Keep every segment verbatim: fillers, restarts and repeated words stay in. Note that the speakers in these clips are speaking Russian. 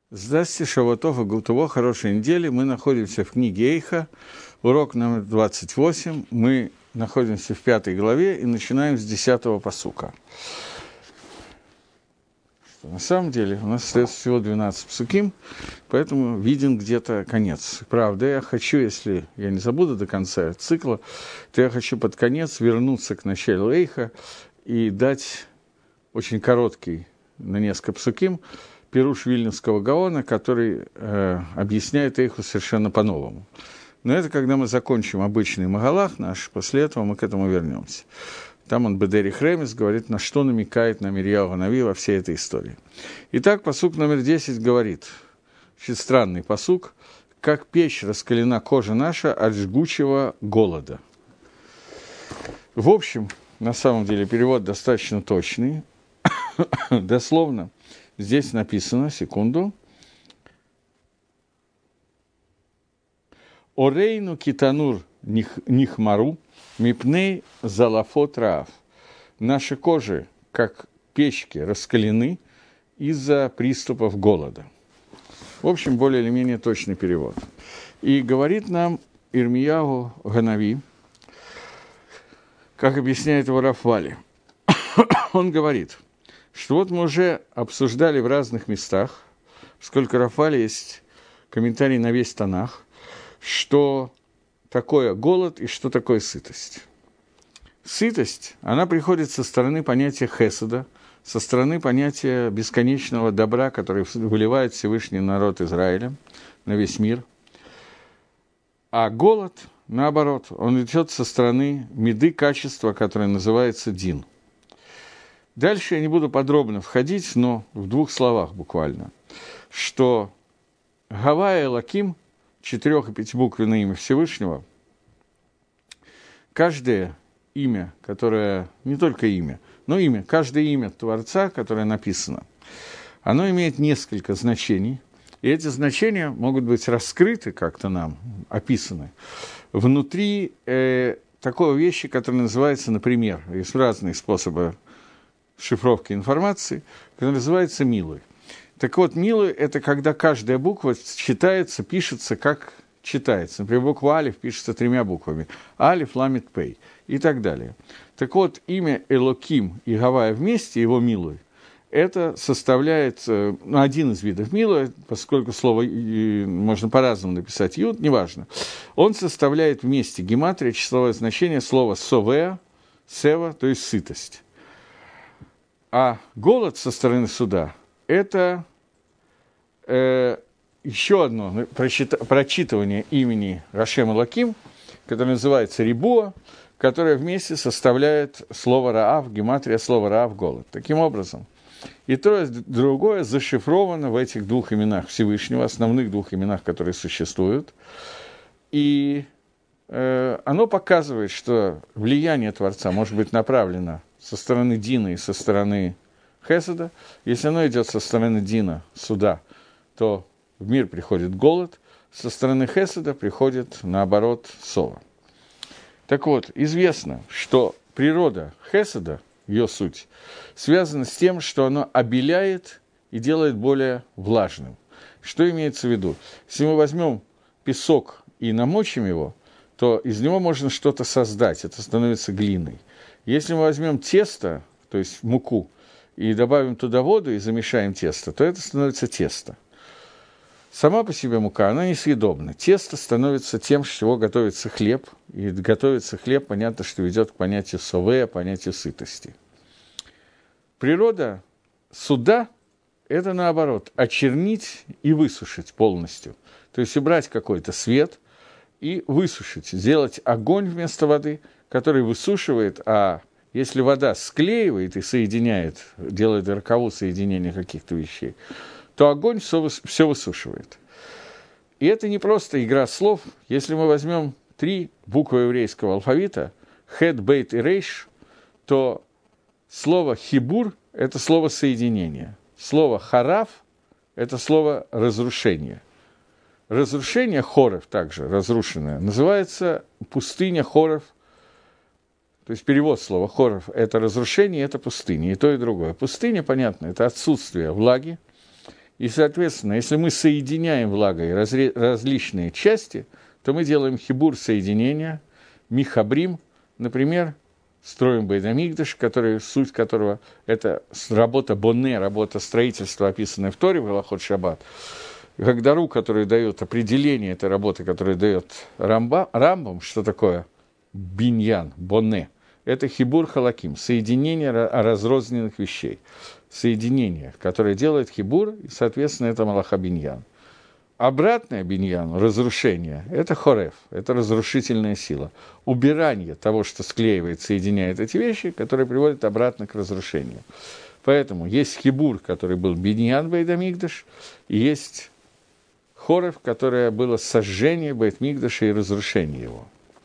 Здравствуйте, Шавуатов и Гутово, хорошей недели. Мы находимся в книге Эйха, урок номер двадцать восемь. Мы находимся в пятой главе и начинаем с десятого пасука. Что, на самом деле у нас остается всего двенадцать пасуким, поэтому виден где-то конец. Правда, я хочу, если я не забуду до конца цикла, то я хочу под конец вернуться к началу Эйха и дать очень короткий, на несколько пасуким, Пируш Вильнюсского Гаона, который э, объясняет Эйху совершенно по-новому. Но это когда мы закончим обычный Магалах наш, после этого мы к этому вернемся. Там он, Бедерих Ремес, говорит, на что намекает на Мирьяу Ханави во всей этой истории. Итак, пасук номер десять говорит, очень странный пасук, как печь раскалена кожа наша от жгучего голода. В общем, на самом деле, перевод достаточно точный, дословно. Здесь написано, секунду. Орейну китанур нихмару мипней залафот раав. Наши кожи, как печки, раскалены из-за приступов голода. В общем, более или менее точный перевод. И говорит нам Ирмияу Ганави, как объясняет его Рафвали. Он говорит, что вот мы уже обсуждали в разных местах, сколько Рафаля есть комментарий на весь Танах, что такое голод и что такое сытость. Сытость, она приходит со стороны понятия хеседа, со стороны понятия бесконечного добра, который выливает Всевышний народ Израиля на весь мир. А голод, наоборот, он идет со стороны меды качества, которое называется дин. Дальше я не буду подробно входить, но в двух словах буквально, что Гавая Элоким, четырех- и пятибуквенное имя Всевышнего, каждое имя, которое, не только имя, но имя, каждое имя Творца, которое написано, оно имеет несколько значений, и эти значения могут быть раскрыты как-то нам, описаны, внутри э, такой вещи, которая называется, например, есть разные способы шифровки информации, которая называется «милой». Так вот, «милой» — это когда каждая буква читается, пишется, как читается. Например, буква «алиф» пишется тремя буквами. «Алиф», «ламит», «пей» и так далее. Так вот, имя Элоким и Гавая вместе, его «милой», это составляет ну, один из видов «милой», поскольку слово можно по-разному написать «юд», неважно. Он составляет вместе гематрия, числовое значение слова «совеа», «сева», то есть «сытость». А голод со стороны суда – это э, еще одно прочит, прочитывание имени Рашем Элоким, которое называется Рибуа, которое вместе составляет слово Раав, гематрия слова Раав – голод. Таким образом, и то, и другое зашифровано в этих двух именах Всевышнего, основных двух именах, которые существуют. И э, оно показывает, что влияние Творца может быть направлено со стороны Дина и со стороны Хеседа. Если оно идет со стороны Дина, суда, то в мир приходит голод, со стороны Хеседа приходит, наоборот, сова. Так вот, известно, что природа Хеседа, ее суть, связана с тем, что оно обеляет и делает более влажным. Что имеется в виду? Если мы возьмем песок и намочим его, то из него можно что-то создать, это становится глиной. Если мы возьмем тесто, то есть муку, и добавим туда воду и замешаем тесто, то это становится тесто. Сама по себе мука, она несъедобна. Тесто становится тем, с чего готовится хлеб. И готовится хлеб, понятно, что ведет к понятию совея, понятию сытости. Природа суда – это, наоборот, очернить и высушить полностью. То есть убрать какой-то свет и высушить, сделать огонь вместо воды – который высушивает, а если вода склеивает и соединяет, делает роковое соединение каких-то вещей, то огонь все, все высушивает. И это не просто игра слов. Если мы возьмем три буквы еврейского алфавита, хет, бейт и рейш, то слово хибур – это слово соединение. Слово хараф – это слово разрушение. Разрушение, хорев также, разрушенное, называется пустыня хорев. То есть перевод слова хоров – это разрушение, это пустыня, и то, и другое. Пустыня, понятно, это отсутствие влаги, И, соответственно, если мы соединяем влагой разре- различные части, то мы делаем хибур соединения, михабрим, например, строим Бейт-Микдаш, который, суть которого – это работа Бонне, работа строительства, описанная в Торе, в Галахот Шаббат. Гагдару, который дает определение этой работы, которую дает Рамба, Рамбам, что такое биньян, Бонне, это хибур халаким, соединение разрозненных вещей, соединение, которое делает хибур, и, соответственно, это малаха биньян. Обратное биньяну, разрушение, это хорев, это разрушительная сила. Убирание того, что склеивает, соединяет эти вещи, которые приводят обратно к разрушению. Поэтому есть хибур, который был биньян Бейт-Микдаш, и есть хорев, которое было сожжение Бейт-Микдаша и разрушение его.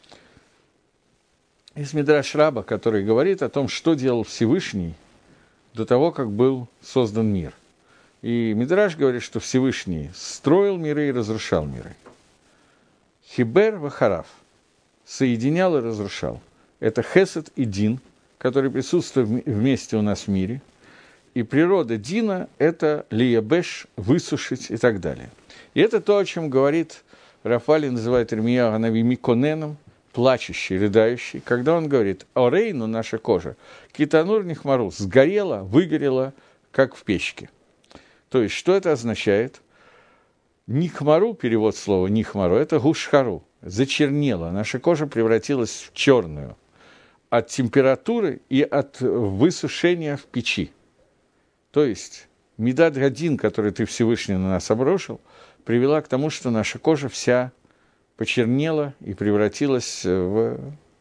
Есть Мидраш Раба, который говорит о том, что делал Всевышний до того, как был создан мир. И Мидраш говорит, что Всевышний строил миры и разрушал миры. Хибер вахараф – соединял и разрушал. Это хесед и дин, которые присутствуют вместе у нас в мире. И природа дина – это лиябеш, высушить и так далее. И это то, о чем говорит Рафали, называет Ирмияу Ханави миконеном, плачущий, рыдающий, когда он говорит: «Орейну, наша кожа, китанур нихмару, сгорела, выгорела, как в печке». То есть, что это означает? Нихмару, перевод слова нихмару, это гушхару, зачернела, наша кожа превратилась в черную от температуры и от высушения в печи. То есть, медад гадин, который ты Всевышний на нас обрушил, привела к тому, что наша кожа вся почернела и превратилась в,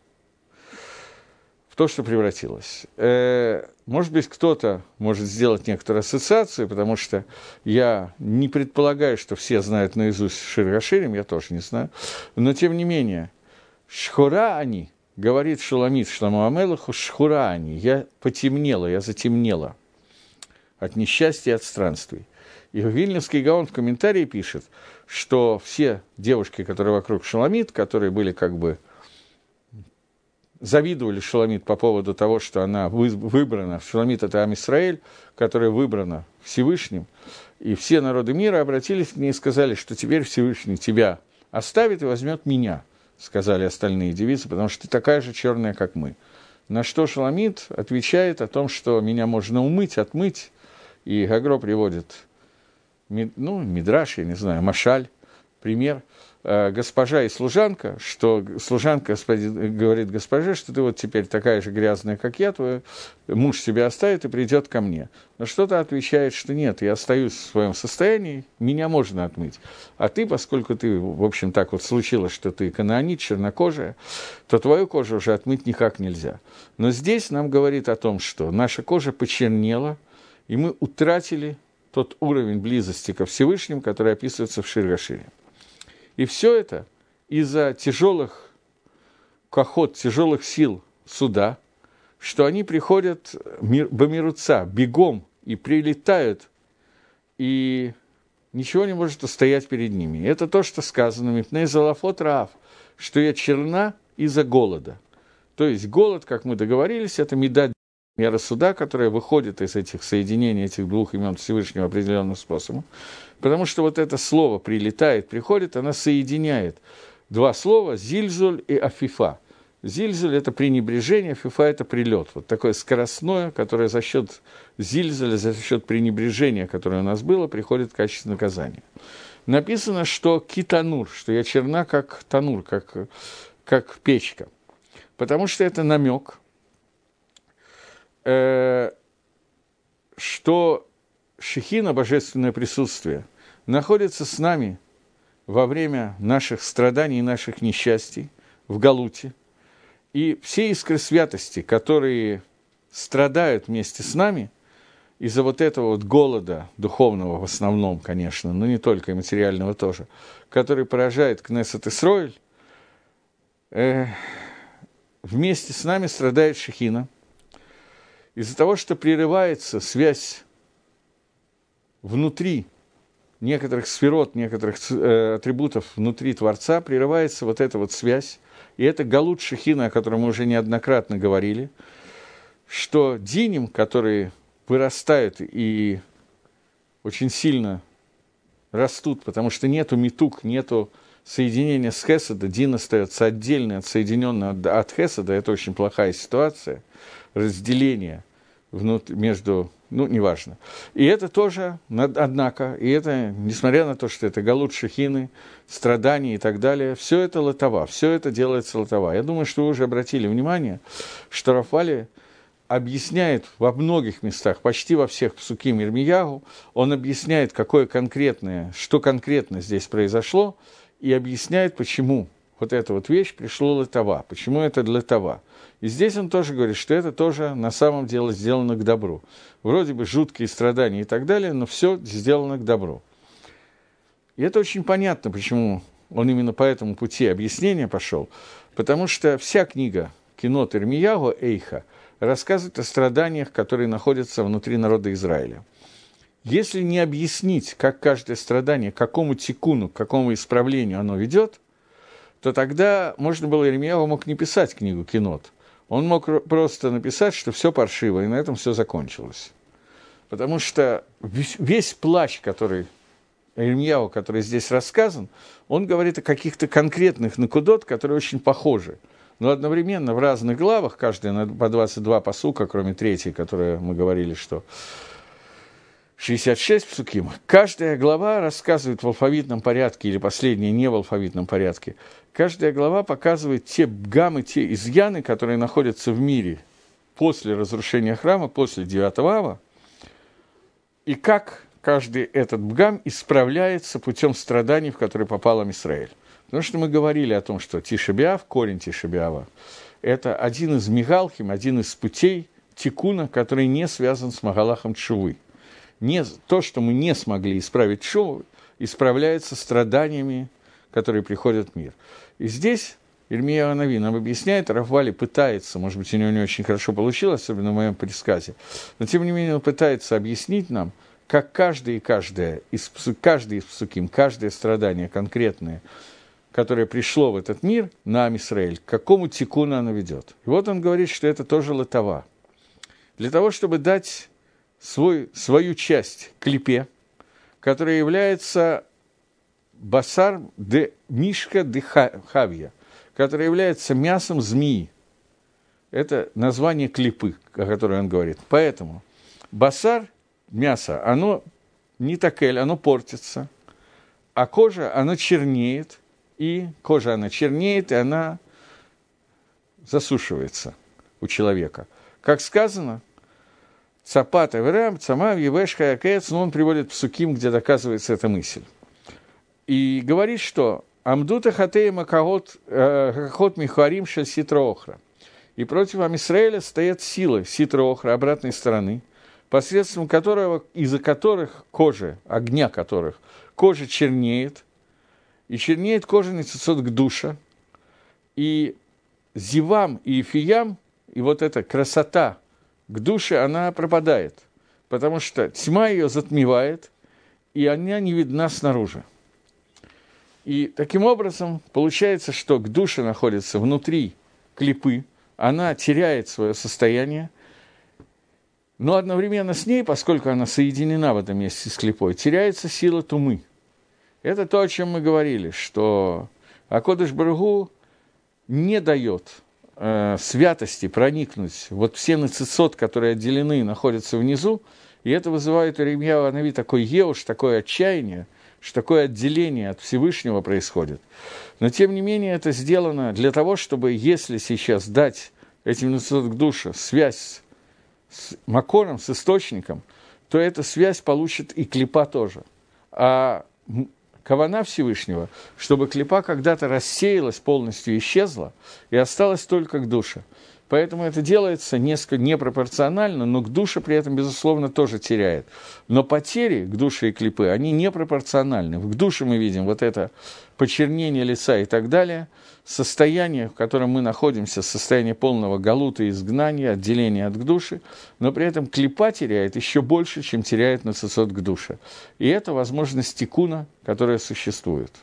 в то, что превратилась. Э, может быть, кто-то может сделать некоторую ассоциацию, потому что я не предполагаю, что все знают наизусть Шир Хаширим, я тоже не знаю, но тем не менее, шхура они, говорит Шуламит Шламу Амелаху, шхура они, я потемнела, я затемнела от несчастья и от странствий. И Вильнюсский Гаон в комментарии пишет, что все девушки, которые вокруг Шуламит, которые были как бы завидовали Шуламит по поводу того, что она выбрана, Шуламит – это Ам Исраэль, которая выбрана Всевышним, и все народы мира обратились к ней и сказали, что теперь Всевышний тебя оставит и возьмет меня, сказали остальные девицы, потому что ты такая же черная, как мы. На что Шуламит отвечает о том, что меня можно умыть, отмыть, и Гагро приводит, ну, мидраш, я не знаю, машаль, пример, э, госпожа и служанка, что служанка говорит госпоже, что ты вот теперь такая же грязная, как я, твой муж тебя оставит и придет ко мне. Но что-то отвечает, что нет, я остаюсь в своем состоянии, меня можно отмыть. А ты, поскольку ты, в общем, так вот случилось, что ты канаанит, чернокожая, то твою кожу уже отмыть никак нельзя. Но здесь нам говорит о том, что наша кожа почернела, и мы утратили тот уровень близости ко Всевышнему, который описывается в Шир Хашире. И все это из-за тяжелых кохот, тяжелых сил суда, что они приходят бамируца, бегом, и прилетают, и ничего не может устоять перед ними. И это то, что сказано «Мипней залафот раав», что я черна из-за голода. То есть голод, как мы договорились, это медаль мера суда, которая выходит из этих соединений, этих двух имен Всевышнего определенным способом. Потому что вот это слово «прилетает», «приходит», она соединяет два слова «зильзуль» и «афифа». Зильзуль – это пренебрежение, «афифа» – это прилет. Вот такое скоростное, которое за счет зильзуля, за счет пренебрежения, которое у нас было, приходит в качестве наказания. Написано, что китанур, что я черна, как танур, как, как печка. Потому что это намек, что шехина, божественное присутствие, находится с нами во время наших страданий и наших несчастий в Галуте. И все искры святости, которые страдают вместе с нами из-за вот этого вот голода, духовного в основном, конечно, но не только, и материального тоже, который поражает Кнессет Исроэль, э, вместе с нами страдает шехина. Из-за того, что прерывается связь внутри некоторых сферот, некоторых э, атрибутов внутри Творца, прерывается вот эта вот связь. И это галут шехина, о котором мы уже неоднократно говорили, что диним, которые вырастают и очень сильно растут, потому что нету митук, нету соединения с хеседа, дин остается отдельный, отсоединенный от, от хеседа, это очень плохая ситуация, разделение внутри, между, ну, неважно. И это тоже, однако, и это, несмотря на то, что это галут шехины, страдания и так далее, все это латава, все это делается латава. Я думаю, что вы уже обратили внимание, что Рафали объясняет во многих местах, почти во всех псуким Ирмиягу, он объясняет, какое конкретное, что конкретно здесь произошло, и объясняет, почему вот эта вот вещь пришла латава, почему это для латава. И здесь он тоже говорит, что это тоже на самом деле сделано к добру. Вроде бы жуткие страдания и так далее, но все сделано к добру. И это очень понятно, почему он именно по этому пути объяснения пошел, потому что вся книга Кинот Ирмиягу Эйха рассказывает о страданиях, которые находятся внутри народа Израиля. Если не объяснить, как каждое страдание, к какому тикуну, к какому исправлению оно ведет, то тогда можно было, Ирмиягу мог не писать книгу Кинот. Он мог просто написать, что все паршиво, и на этом все закончилось. Потому что весь, весь плач, который Ирмиягу, который здесь рассказан, он говорит о каких-то конкретных накудот, которые очень похожи. Но одновременно в разных главах, каждая по двадцать два пасука, кроме третьей, которая мы говорили, что шестьдесят шесть псуким, каждая глава рассказывает в алфавитном порядке, или последняя не в алфавитном порядке, каждая глава показывает те гаммы, те изъяны, которые находятся в мире после разрушения храма, после девятого ава, и как каждый этот бгам исправляется путем страданий, в которые попал Исраэль. Потому что мы говорили о том, что Тишебиав, корень Тишебиава, это один из мигалхим, один из путей тикуна, который не связан с Магалахом Тшувы. Не, то, что мы не смогли исправить Тшуву, исправляется страданиями, которые приходят в мир. И здесь Ирмияу ха-Нави нам объясняет, Рафали пытается, может быть, у него не очень хорошо получилось, особенно в моем пересказе, но тем не менее он пытается объяснить нам, как каждый и каждое, из, каждый из псуким, каждое страдание конкретное, которое пришло в этот мир, на Ам-Исраэль, к какому тикуну оно ведет. И вот он говорит, что это тоже латава. Для того, чтобы дать свой, свою часть клипе, которая является басар де мишка де хавья, которая является мясом змеи. Это название клипы, о которой он говорит. Поэтому басар, мясо, оно не такель, оно портится, а кожа, она чернеет, и кожа, она чернеет, и она засушивается у человека. Как сказано, цапат авирам, цамав, евеш, хаякец, но он приводит псуким, где доказывается эта мысль. И говорит, что амдута хатея макахот михуарим шель ситра охра. И против Ам-Исраэля стоят силы ситра охра, обратной стороны, посредством которого, из-за которых кожа, огня которых, кожа чернеет, и чернеет кожаный цицот к душе, и зивам и эфиям, и вот эта красота к душе, она пропадает, потому что тьма ее затмевает, и она не видна снаружи. И таким образом получается, что к душе находится внутри клипы, она теряет свое состояние, но одновременно с ней, поскольку она соединена в этом месте с клипой, теряется сила тумы. Это то, о чем мы говорили, что Акодыш Барух не дает э, святости проникнуть вот все нацицот, которые отделены, находятся внизу, и это вызывает у Ирмияу ха-Нави такой еуш, такое отчаяние, что такое отделение от Всевышнего происходит. Но, тем не менее, это сделано для того, чтобы, если сейчас дать этим нацицот к душе связь с макором, с источником, то эта связь получит и клипа тоже. А кавана Всевышнего, чтобы клипа когда-то рассеялась, полностью исчезла, и осталась только к душе. Поэтому это делается несколько непропорционально, но к душе при этом, безусловно, тоже теряет. Но потери к душе и клипы, они непропорциональны. К душе мы видим вот это почернение лица и так далее, состояние, в котором мы находимся, состояние полного галута, изгнания, отделения от души, но при этом клипа теряет еще больше, чем теряет нацицот к душе. И это возможность тикуна, которая существует.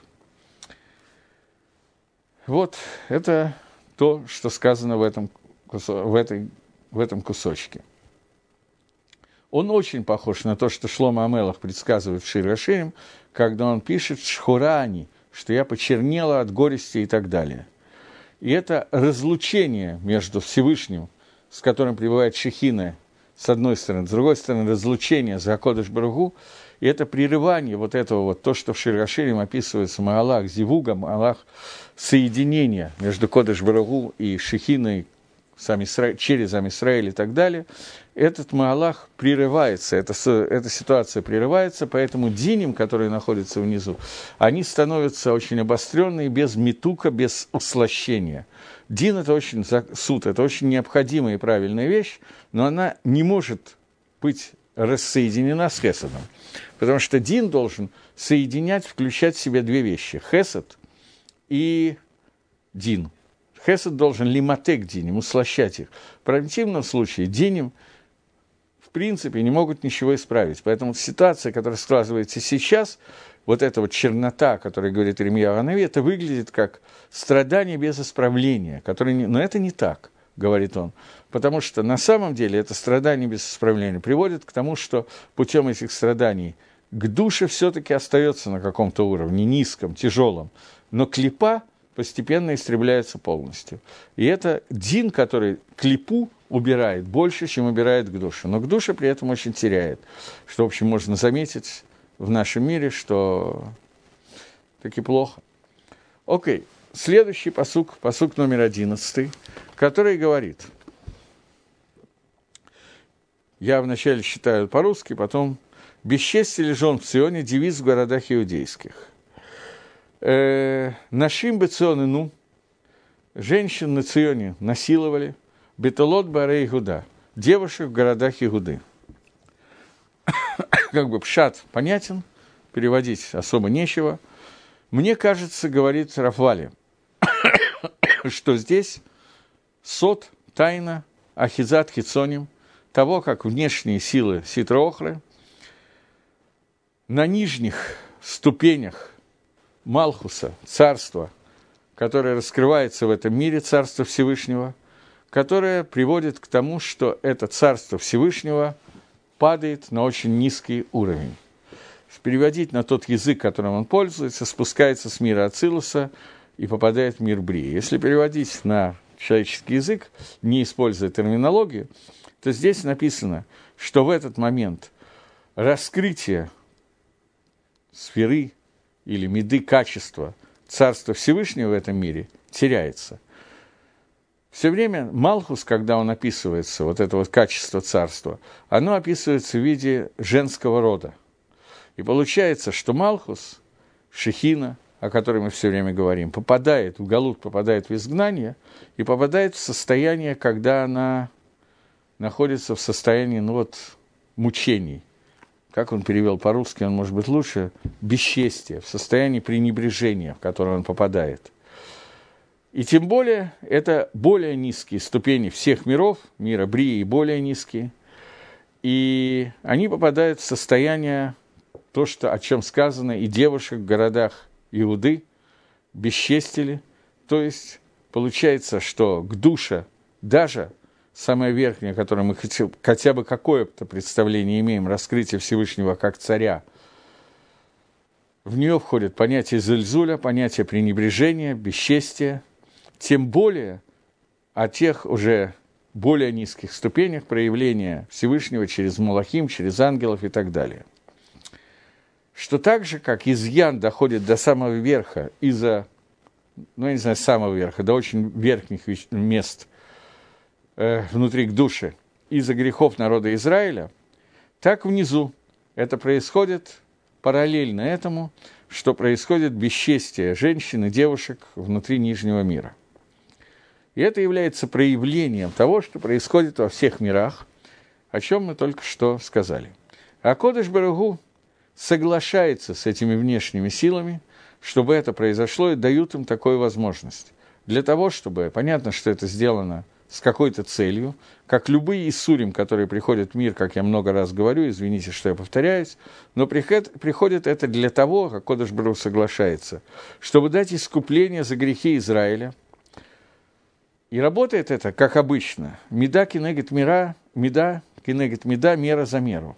Вот это то, что сказано в этом, в этой, в этом кусочке. он очень похож на то, что Шломо Амелах предсказывает в Шир Аширим, когда он пишет «шхурани», что я почернела от горести и так далее. И это разлучение между Всевышним, с которым пребывает Шехина, с одной стороны, с другой стороны, разлучение за Акодеш Барух Ху, и это прерывание вот этого вот, то, что в Шир Аширим описывается Маалах Зивуга, Маалах соединения между Кодеш Барух Ху и Шехиной, сам Исра... через Ам-Исраэль и так далее, этот Маалах прерывается, эта, эта ситуация прерывается, поэтому диним, которые находятся внизу, они становятся очень обостренные, без митука, без услощения. Дин – это очень, суд, это очень необходимая и правильная вещь, но она не может быть рассоединена с хесадом, потому что дин должен соединять, включать в себя две вещи – хесад и дин. Хесед должен лиматек диним, услощать их. В противном случае диним, в принципе, не могут ничего исправить. Поэтому ситуация, которая складывается сейчас, вот эта вот чернота, о которой говорит Ирмияу ха-Нави, это выглядит как страдание без исправления. Которое не... Но это не так, говорит он. Потому что на самом деле это страдание без исправления приводит к тому, что путем этих страданий к душе все-таки остается на каком-то уровне, низком, тяжелом. Но клипа постепенно истребляется полностью. И это дин, который клипу убирает больше, чем убирает к душе. Но к душе при этом очень теряет. Что, в общем, можно заметить в нашем мире, что таки плохо. Окей. Следующий пасук, пасук номер одиннадцатый, который говорит. Я вначале читаю по-русски, потом «Бесчестие ли жен в Ционе, девиз в городах иудейских». Нашим беционы, ну, женщин на Ционе насиловали, бетолот барей Игуда, девушек в городах Игуды. Как бы пшат понятен, переводить особо нечего. Мне кажется, говорит Рафвали, что здесь сот, тайна, ахизат хицоним, того, как внешние силы ситроохры на нижних ступенях Малхуса, царство, которое раскрывается в этом мире, царство Всевышнего, которое приводит к тому, что это царство Всевышнего падает на очень низкий уровень. Переводить на тот язык, которым он пользуется, спускается с мира Ацилуса и попадает в мир Брии. Если переводить на человеческий язык, не используя терминологию, то здесь написано, что в этот момент раскрытие сферы или меды качества Царства Всевышнего в этом мире теряется. Все время Малхус, когда он описывается, вот это вот качество царства, оно описывается в виде женского рода. И получается, что Малхус, Шехина, о которой мы все время говорим, попадает в галут, попадает в изгнание и попадает в состояние, когда она находится в состоянии, ну вот, мучений. Как он перевел по-русски, он может быть лучше, бесчестия, в состоянии пренебрежения, в которое он попадает. И тем более, это более низкие ступени всех миров, мира Брии более низкие, и они попадают в состояние, то, что, о чем сказано, и девушек в городах Иуды бесчестили, то есть получается, что к душе даже самое верхнее, которое мы хотим, хотя бы какое-то представление имеем, раскрытие Всевышнего как царя, в нее входит понятие зельзуля, понятие пренебрежения, бесчестия, тем более о тех уже более низких ступенях проявления Всевышнего через малахим, через ангелов и так далее. Что так же, как изъян доходит до самого верха, из-за, ну, я не знаю, самого верха, до очень верхних мест э, внутри к душе, из-за грехов народа Израиля, так внизу это происходит параллельно этому, что происходит бесчестие женщин и девушек внутри нижнего мира. И это является проявлением того, что происходит во всех мирах, о чем мы только что сказали. А Кодеш Барух Ху соглашается с этими внешними силами, чтобы это произошло, и дают им такую возможность. Для того, чтобы, понятно, что это сделано с какой-то целью, как любые иссурим, которые приходят в мир, как я много раз говорю, извините, что я повторяюсь, но приходит это для того, как Кодеш Барух Ху соглашается, чтобы дать искупление за грехи Израиля. И работает это, как обычно, меда кинегет мира, меда кинегет мида, мера за меру.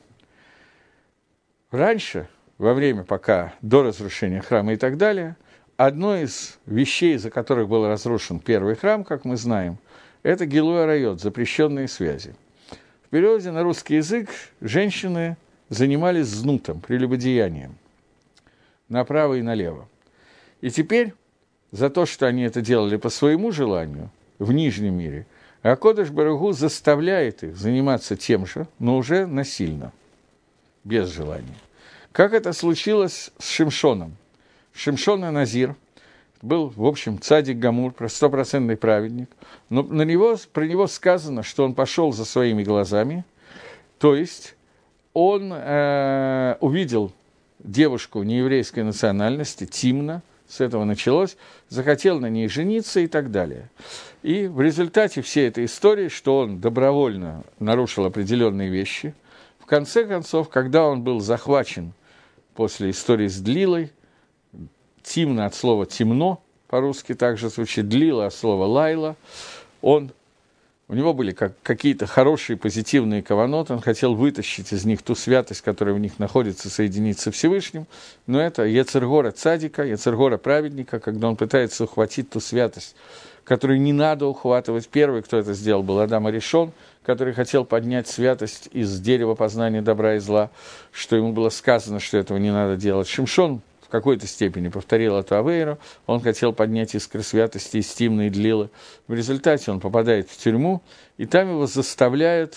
Раньше, во время пока, до разрушения храма и так далее, одной из вещей, из-за которых был разрушен первый храм, как мы знаем, это гилуй арайот, запрещенные связи. В переводе на русский язык женщины занимались знутом, прелюбодеянием, направо и налево. И теперь за то, что они это делали по своему желанию, в нижнем мире, АКодеш Барух Ху заставляет их заниматься тем же, но уже насильно, без желания. Как это случилось с Шимшоном? Шимшон а-Назир был, в общем, цадик гамур, стопроцентный праведник, но на него, про него сказано, что он пошел за своими глазами, то есть он э, увидел девушку нееврейской национальности, Тимна, с этого началось, захотел на ней жениться и так далее. И в результате всей этой истории, что он добровольно нарушил определенные вещи, в конце концов, когда он был захвачен после истории с Длилой, Тимна от слова «темно», по-русски также звучит, Длила от слова «лайла», он, у него были как, какие-то хорошие позитивные каванот, он хотел вытащить из них ту святость, которая в них находится, соединиться со Всевышним, но это Йецер гора цадика, Йецер гора праведника, когда он пытается ухватить ту святость, которую не надо ухватывать. Первый, кто это сделал, был Адам а-Ришон, который хотел поднять святость из дерева познания добра и зла, что ему было сказано, что этого не надо делать. Шимшон в какой-то степени повторил эту авейру, он хотел поднять искры святости из Тимны и Длилы. В результате он попадает в тюрьму, и там его заставляют,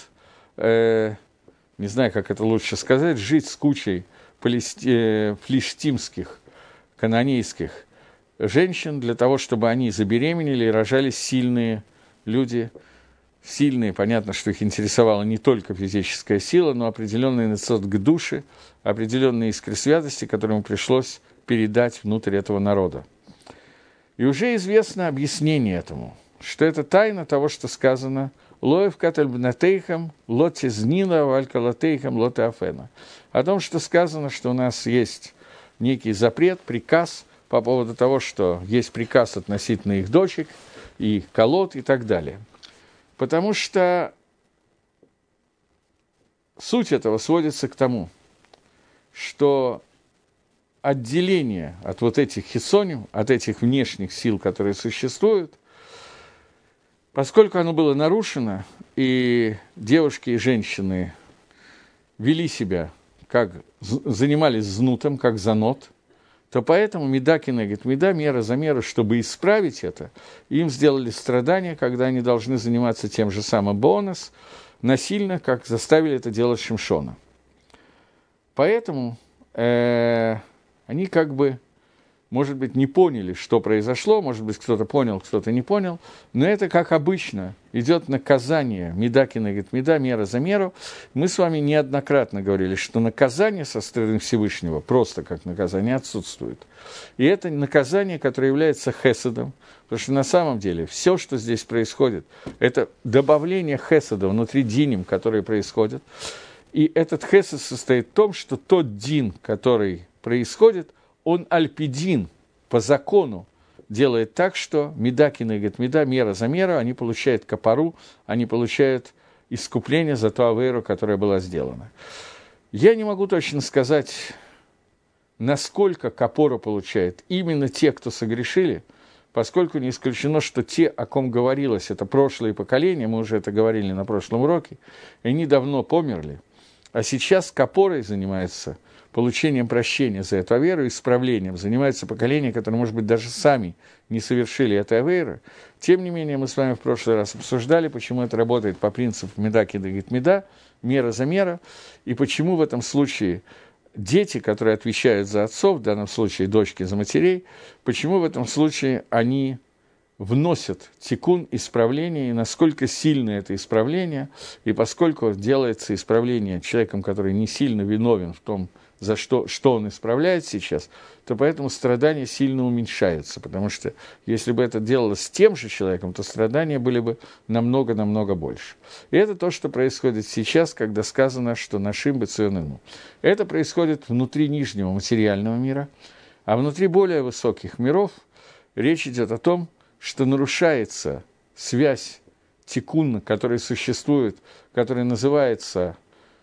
э, не знаю, как это лучше сказать, жить с кучей палести, э, флиштимских, канонейских женщин для того, чтобы они забеременели и рожались сильные люди, сильные, понятно, что их интересовала не только физическая сила, но определенный нацот к душе, определенные искры святости, которые ему пришлось передать внутрь этого народа. И уже известно объяснение этому, что это тайна того, что сказано «Лоев катель бнатейхам, лоте знина, валькалатейхам, лоте афена». О том, что сказано, что у нас есть некий запрет, приказ по поводу того, что есть приказ относительно их дочек и колод и так далее. Потому что суть этого сводится к тому, что отделение от вот этих хисоним, от этих внешних сил, которые существуют, поскольку оно было нарушено, и девушки и женщины вели себя, как занимались знутом, как занот, то поэтому меда кинегет меда, мера за меру, чтобы исправить это, им сделали страдания, когда они должны заниматься тем же самым бонус, насильно, как заставили это делать Шимшона. Поэтому э, они как бы, может быть, не поняли, что произошло, может быть, кто-то понял, кто-то не понял, но это, как обычно, идет наказание, меда кинегет меда, мера за меру. Мы с вами неоднократно говорили, что наказание со стороны Всевышнего, просто как наказание, отсутствует. И это наказание, которое является хеседом, потому что на самом деле все, что здесь происходит, это добавление хеседа внутри диним, которые происходят. И этот хесед состоит в том, что тот дин, который происходит, он альпидин по закону делает так, что меда кинегет меда, мера за меру, они получают капару, они получают искупление за ту авейру, которая была сделана. Я не могу точно сказать, насколько капору получают именно те, кто согрешили, поскольку не исключено, что те, о ком говорилось, это прошлые поколения, мы уже это говорили на прошлом уроке, они давно померли, а сейчас капорой занимается получением прощения за эту аверу, исправлением, занимается поколение, которое, может быть, даже сами не совершили этой аверы. Тем не менее, мы с вами в прошлый раз обсуждали, почему это работает по принципу меда кидагит меда, мера за мера, и почему в этом случае дети, которые отвечают за отцов, в данном случае дочки за матерей, почему в этом случае они вносят тикун, исправление, и насколько сильно это исправление, и поскольку делается исправление человеком, который не сильно виновен в том, за что, что он исправляет сейчас, то поэтому страдания сильно уменьшаются, потому что если бы это делалось с тем же человеком, то страдания были бы намного-намного больше. И это то, что происходит сейчас, когда сказано, что нашим беционину. Это происходит внутри нижнего материального мира, а внутри более высоких миров речь идет о том, что нарушается связь тикунна, которая существует, который называется,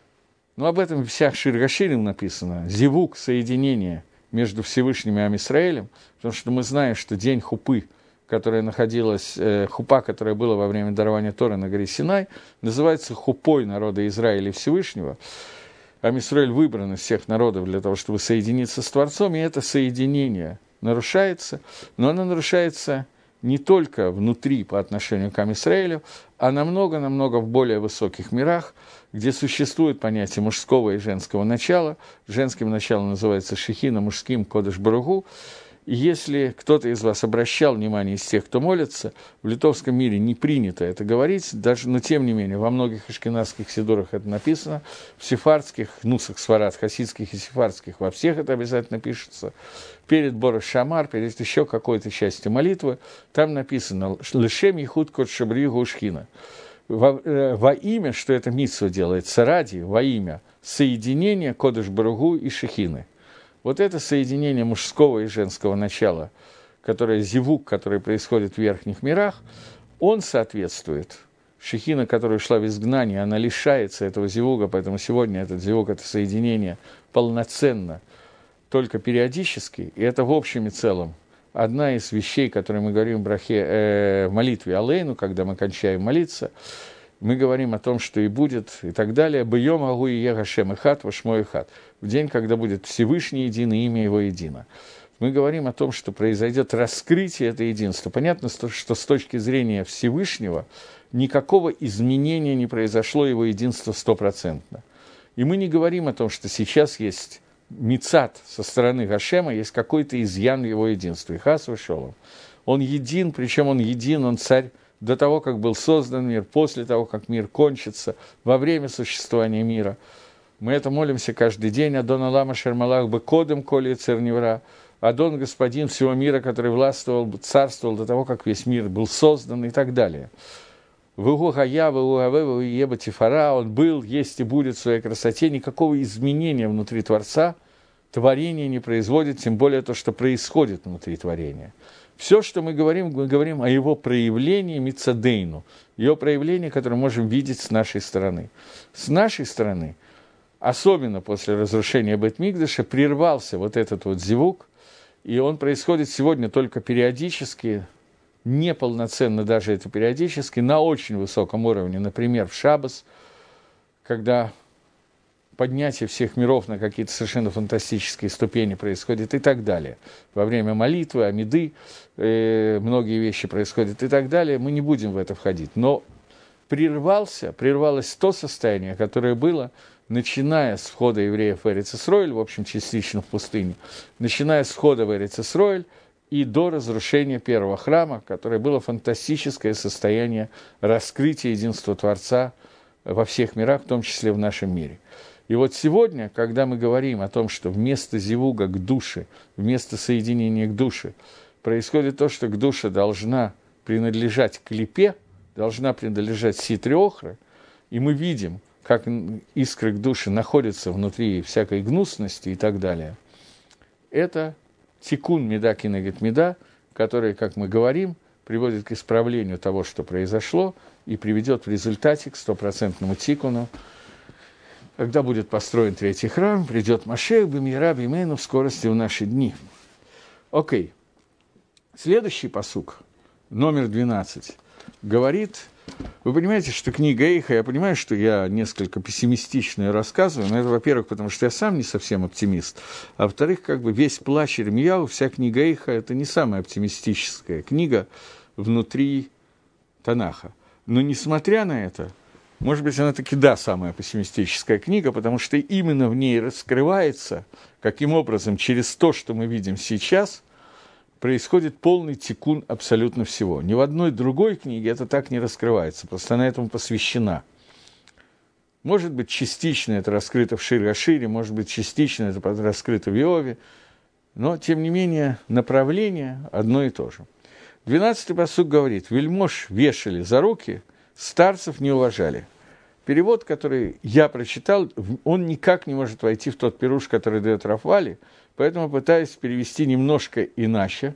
ну, об этом вся Шир Гаширим написано, зивук, соединение между Всевышним и Ам Исраэлем, потому что мы знаем, что день Хупы, которая находилась, э, Хупа, которая была во время дарования Торы на горе Синай, называется Хупой народа Израиля и Всевышнего. Ам Исраэль выбран из всех народов для того, чтобы соединиться с Творцом, и это соединение нарушается, но оно нарушается не только внутри по отношению к Ам Исраэлю, а намного-намного в более высоких мирах, где существует понятие мужского и женского начала. Женским началом называется Шехина, мужским Кодеш Баругу. И если кто-то из вас обращал внимание из тех, кто молится, в литовском мире не принято это говорить, даже, но тем не менее, во многих ашкеназских сидурах это написано, в сефардских, нусах сварат, хасидских и сефардских, во всех это обязательно пишется. Перед Борос Шамар, перед еще какой-то частью молитвы, там написано «Лешем Ехуд Кот Шабригу Шхина». Во, э, во имя, что это митцва делается, ради, во имя соединения Кодеш Баругу и Шехины. Вот это соединение мужского и женского начала, которое зивук, который происходит в верхних мирах, он соответствует. Шехина, которая ушла в изгнание, она лишается этого зивуга, поэтому сегодня этот зивук, это соединение полноценно, только периодически, и это в общем и целом одна из вещей, которые мы говорим в, брахе, э, в молитве Алейну, когда мы кончаем молиться, мы говорим о том, что и будет, и так далее. «Бьем агу и егашем ихат, вашмой ихат». В день, когда будет Всевышний един, и имя его едино. Мы говорим о том, что произойдет раскрытие этого единства. Понятно, что с точки зрения Всевышнего никакого изменения не произошло его единства стопроцентно. И мы не говорим о том, что сейчас есть мицат со стороны Гашема, есть какой-то изъян в его единстве. Хас вышел. Он един, причем он един, он царь до того, как был создан мир, после того, как мир кончится, во время существования мира. Мы это молимся каждый день. Адон Алама Шермалах Бекодем Коли Церневра. Адон Господин всего мира, который властвовал, царствовал до того, как весь мир был создан и так далее. Вугу Гая, Вугу Гаве, Вугу Еба Тифара. Он был, есть и будет в своей красоте. Никакого изменения внутри Творца творение не производит, тем более то, что происходит внутри творения. Все, что мы говорим, мы говорим о его проявлении мицадейну, его проявлении, которое мы можем видеть с нашей стороны. С нашей стороны, особенно после разрушения Бейт-Микдаша, прервался вот этот вот зивук, и он происходит сегодня только периодически, неполноценно даже это периодически, на очень высоком уровне, например, в Шаббос, когда поднятие всех миров на какие-то совершенно фантастические ступени происходит и так далее. Во время молитвы, амиды, э, многие вещи происходят и так далее. Мы не будем в это входить. Но прервался, прервалось то состояние, которое было, начиная с входа евреев в Эрец-Исроэль, в общем, частично в пустыне, начиная с входа в Эрец-Исроэль и до разрушения первого храма, которое было фантастическое состояние раскрытия единства Творца во всех мирах, в том числе в нашем мире. И вот сегодня, когда мы говорим о том, что вместо зивуга к душе, вместо соединения к душе, происходит то, что к душе должна принадлежать клипе, должна принадлежать ситре охры, и мы видим, как искры к душе находятся внутри всякой гнусности и так далее, это тикун меда кинегет меда, который, как мы говорим, приводит к исправлению того, что произошло, и приведет в результате к стопроцентному тикуну. Когда будет построен третий храм, придет Машех бимейра бимейну в скорости в наши дни. Окей. Следующий пасук, номер двенадцать, говорит... Вы понимаете, что книга Эйха, я понимаю, что я несколько пессимистично ее рассказываю, но это, во-первых, потому что я сам не совсем оптимист, а во-вторых, как бы весь плач Ирмияу, вся книга Эйха, это не самая оптимистическая книга внутри Танаха. Но несмотря на это, может быть, она таки да, самая пессимистическая книга, потому что именно в ней раскрывается, каким образом через то, что мы видим сейчас, происходит полный тикун абсолютно всего. Ни в одной другой книге это так не раскрывается, просто она этому посвящена. Может быть, частично это раскрыто в Шир Гашире, может быть, частично это раскрыто в Иове, но, тем не менее, направление одно и то же. Двенадцатый пасук говорит: «Вельмож вешали за руки, старцев не уважали». Перевод, который я прочитал, он никак не может войти в тот пируш, который дает Рафвали, поэтому пытаюсь перевести немножко иначе,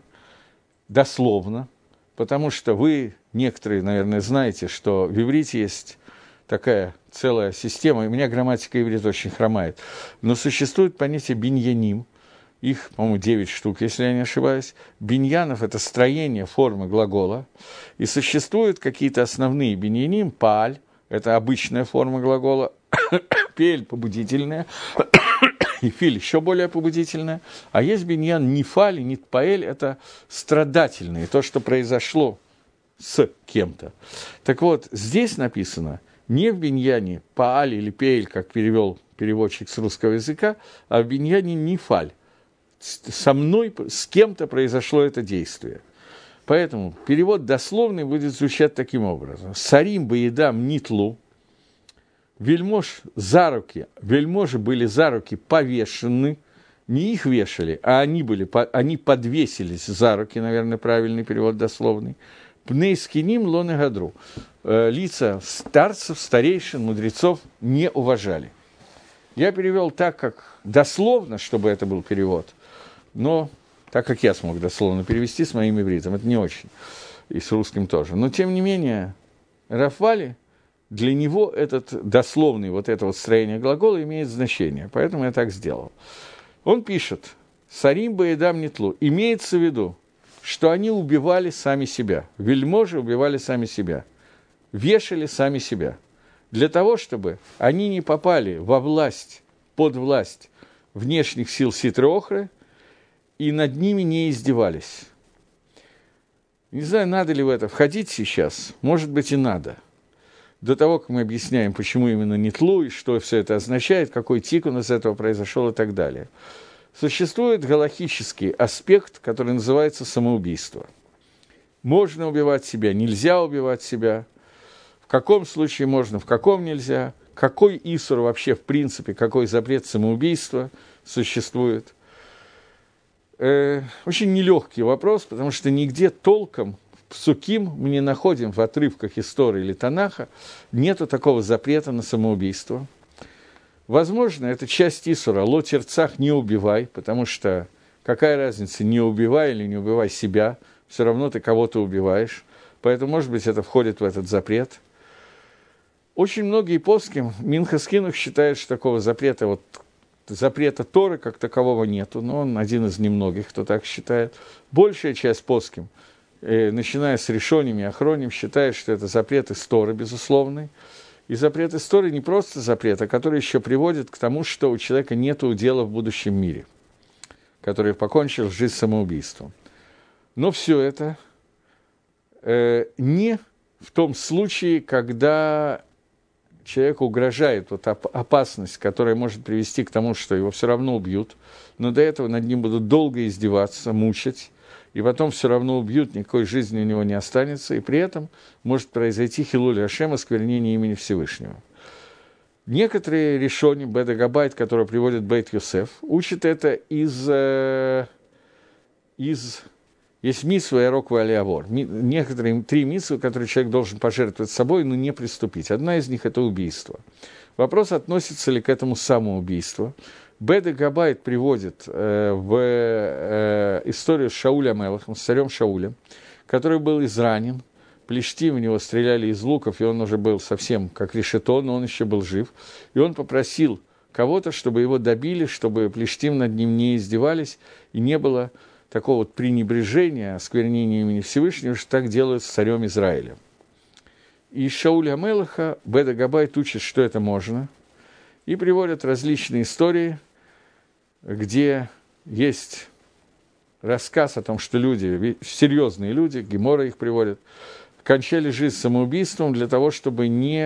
дословно, потому что вы, некоторые, наверное, знаете, что в иврите есть такая целая система. У меня грамматика иврита очень хромает. Но существует понятие биньяним. Их, по-моему, девять штук, если я не ошибаюсь. Биньянов – это строение формы глагола. И существуют какие-то основные биньяним. Пааль – это обычная форма глагола. Пель – побудительная. И филь еще более побудительная. А есть биньян нифаль, нитпаэль – это страдательное, то, что произошло с кем-то. Так вот, здесь написано не в биньяне пааль или пеэль, как перевел переводчик с русского языка, а в биньяне нифаль. Со мной, с кем-то произошло это действие. Поэтому перевод дословный будет звучать таким образом. Сарим баедам нитлу. Вельмож за руки, вельможи были за руки повешены, не их вешали, а они, были, они подвесились за руки, наверное, правильный перевод дословный. Пнейскиним лон и гадру. Лица старцев, старейшин, мудрецов не уважали. Я перевел так, как дословно, чтобы это был перевод, но так, как я смог дословно перевести с моим ивритом, это не очень, и с русским тоже. Но, тем не менее, Рав Вали, для него этот дословный, вот это вот строение глагола имеет значение, поэтому я так сделал. Он пишет, «Сарим баэдам нитлу», имеется в виду, что они убивали сами себя, вельможи убивали сами себя, вешали сами себя, для того, чтобы они не попали во власть, под власть внешних сил Ситры Охры, и над ними не издевались. Не знаю, надо ли в это входить сейчас, может быть, и надо. До того, как мы объясняем, почему именно нитлу, и что все это означает, какой тикун из этого произошел и так далее. Существует галахический аспект, который называется самоубийство. Можно убивать себя, нельзя убивать себя. В каком случае можно, в каком нельзя. Какой исур вообще, в принципе, какой запрет самоубийства существует. Э, очень нелегкий вопрос, потому что нигде толком в Псуким мы не находим в отрывках истории или Танаха, нету такого запрета на самоубийство. Возможно, это часть исура «Ло терцах» не убивай, потому что какая разница, не убивай или не убивай себя, все равно ты кого-то убиваешь. Поэтому, может быть, это входит в этот запрет. Очень многие поским, Минхас Хинух считают, что такого запрета, вот, запрета Торы как такового нету, но он один из немногих, кто так считает. Большая часть поским, э, начиная с решоним и охроним, считает, что это запрет из Торы, безусловный. И запрет из Торы не просто запрет, а который еще приводит к тому, что у человека нет удела в будущем мире, который покончил жизнь самоубийством. Но все это э, не в том случае, когда человеку угрожает вот опасность, которая может привести к тому, что его все равно убьют, но до этого над ним будут долго издеваться, мучить, и потом все равно убьют, никакой жизни у него не останется, и при этом может произойти хилуль Ашем, осквернение имени Всевышнего. Некоторые решони, Беда Габайт, которые приводит Бейт Йосеф, учат это из, э, из есть митсва и арок валиавор. Некоторые три митсвы, которые человек должен пожертвовать собой, но не приступить. Одна из них – это убийство. Вопрос, относится ли к этому самоубийство. Беда Габайт приводит э, в э, историю с Шаулем Амелахом, с царем Шаулем, который был изранен. Плештим в него стреляли из луков, и он уже был совсем как решето, но он еще был жив. И он попросил кого-то, чтобы его добили, чтобы Плештим над ним не издевались, и не было такого вот пренебрежения, осквернения имени Всевышнего, что так делают с царем Израиля. И Шауля Амелаха Беда Габайт учит, что это можно, и приводят различные истории, где есть рассказ о том, что люди, серьезные люди, Гемора их приводит, кончали жизнь самоубийством для того, чтобы не,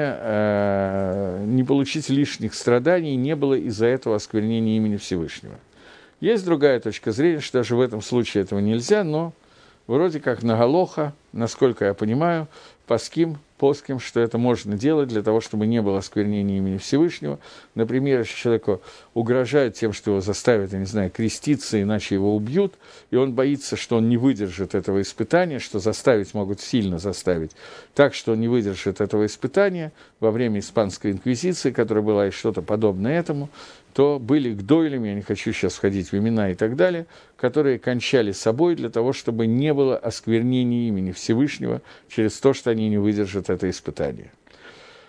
э, не получить лишних страданий, не было из-за этого осквернения имени Всевышнего. Есть другая точка зрения, что даже в этом случае этого нельзя, но вроде как на галоха, насколько я понимаю, паским, поским, что это можно делать для того, чтобы не было осквернения имени Всевышнего. Например, если человеку угрожают тем, что его заставят, я не знаю, креститься, иначе его убьют, и он боится, что он не выдержит этого испытания, что заставить могут сильно заставить, так что он не выдержит этого испытания во время Испанской инквизиции, которая была и что-то подобное этому, то были гдойлями, я не хочу сейчас входить в имена и так далее, которые кончали собой для того, чтобы не было осквернения имени Всевышнего через то, что они не выдержат это испытание.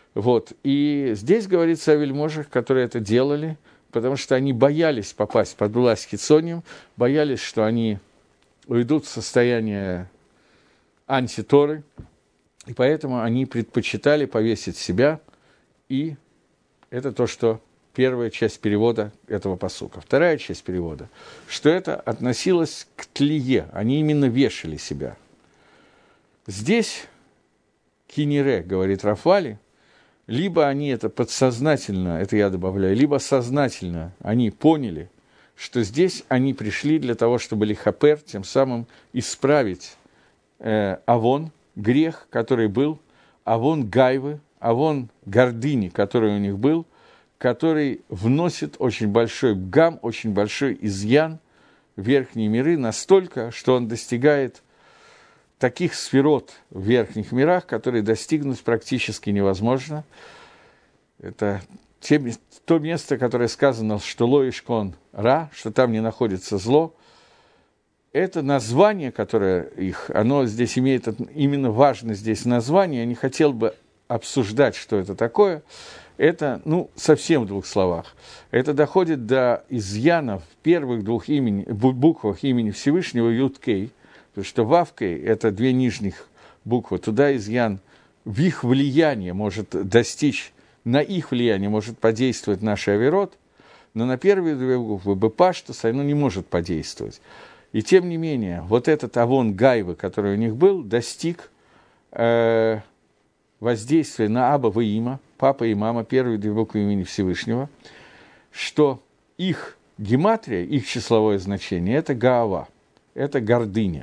Вот. И здесь говорится о вельможах, которые это делали, потому что они боялись попасть под власть хитсоним, боялись, что они уйдут в состояние антиторы, и поэтому они предпочитали повесить себя, и это то, что первая часть перевода этого пасука. Вторая часть перевода, что это относилось к тлие, они именно вешали себя. Здесь кинере, говорит Рафали, либо они это подсознательно, это я добавляю, либо сознательно они поняли, что здесь они пришли для того, чтобы лихапер, тем самым исправить э, авон, грех, который был, авон гайвы, авон гордыни, который у них был, который вносит очень большой бгам, очень большой изъян в верхние миры, настолько, что он достигает таких сферот в верхних мирах, которые достигнуть практически невозможно. Это те, то место, которое сказано, что лоишкон ра, что там не находится зло. Это название, которое их, оно здесь имеет именно важно здесь название. Я не хотел бы обсуждать, что это такое. Это, ну, совсем в двух словах. Это доходит до изъяна в первых двух имени, буквах имени Всевышнего Юд-Кей, потому что Вав-Кей – это две нижних буквы, туда изъян в их влияние может достичь, на их влияние может подействовать наш авирот, но на первые две буквы Бепаштус оно не может подействовать. И тем не менее, вот этот авон гайвы, который у них был, достиг э, воздействия на Аба Ваима, папа и мама, первые две буквы имени Всевышнего, что их гематрия, их числовое значение – это гаава, это гордыня.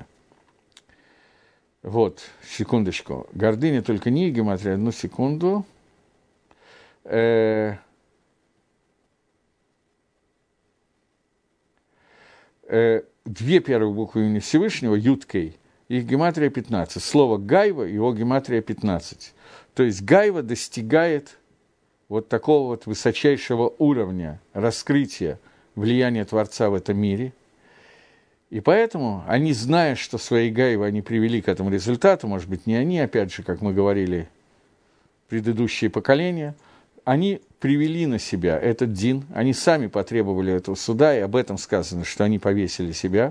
Вот, секундочку. Гордыня только не гематрия, одну секунду. Э, э, две первые буквы имени Всевышнего, Юд-Кей, их гематрия пятнадцать. Слово гайва, его гематрия пятнадцать. То есть гайва достигает вот такого вот высочайшего уровня раскрытия влияния Творца в этом мире. И поэтому они, зная, что свои гайвы они привели к этому результату, может быть, не они, опять же, как мы говорили, предыдущие поколения, они привели на себя этот дин, они сами потребовали этого суда, и об этом сказано, что они повесили себя,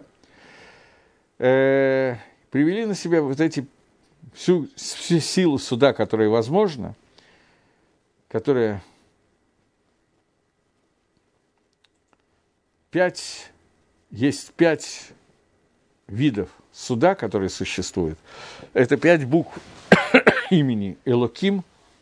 э, привели на себя вот эти, всю, всю силу суда, которая возможна, которая пять... Есть пять видов суда, которые существуют. Это пять букв имени Элоким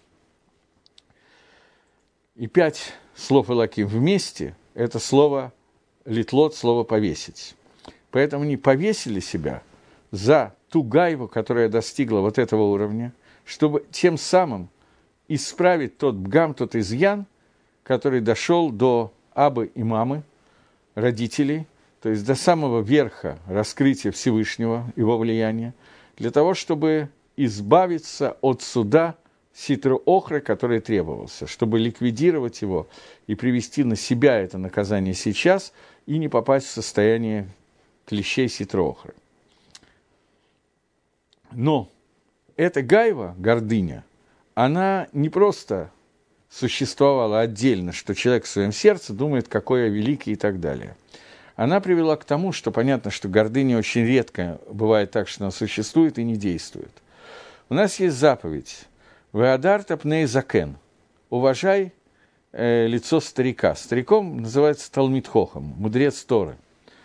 и пять слов Элоким вместе. Это слово литлот, слово повесить. Поэтому они повесили себя за ту гайву, которая достигла вот этого уровня, чтобы тем самым исправить тот бгам, тот изъян, который дошел до абы и мамы, родителей, то есть до самого верха раскрытия Всевышнего, его влияния, для того, чтобы избавиться от суда Ситру Охры, который требовался, чтобы ликвидировать его и привести на себя это наказание сейчас и не попасть в состояние клещей Ситру Охры. Но эта гайва, гордыня, она не просто существовала отдельно, что человек в своем сердце думает, какой я великий и так далее. Она привела к тому, что понятно, что гордыня очень редко бывает так, что она существует и не действует. У нас есть заповедь «Веадарта пней закен» – «Уважай э, лицо старика». Стариком называется Талмид Хохам, мудрец Торы.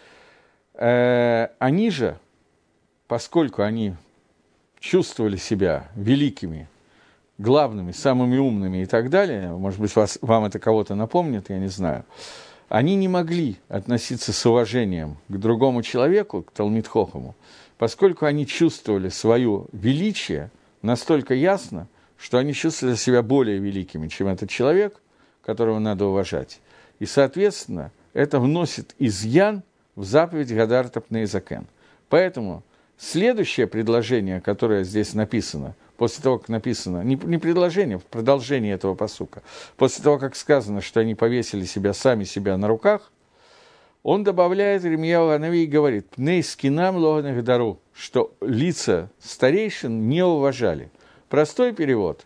Э, они же, поскольку они чувствовали себя великими, главными, самыми умными и так далее, может быть, вас, вам это кого-то напомнит, я не знаю, они не могли относиться с уважением к другому человеку, к Талмид Хохаму, поскольку они чувствовали свое величие настолько ясно, что они чувствовали себя более великими, чем этот человек, которого надо уважать. И, соответственно, это вносит изъян в заповедь Гадарта пней закен. Поэтому следующее предложение, которое здесь написано, после того, как написано, не, не предложение, а продолжение этого пасука, после того, как сказано, что они повесили себя, сами себя на руках, он добавляет, Ирмияу Анави, и говорит, «Пней скинам логанах дару», что лица старейшин не уважали. Простой перевод,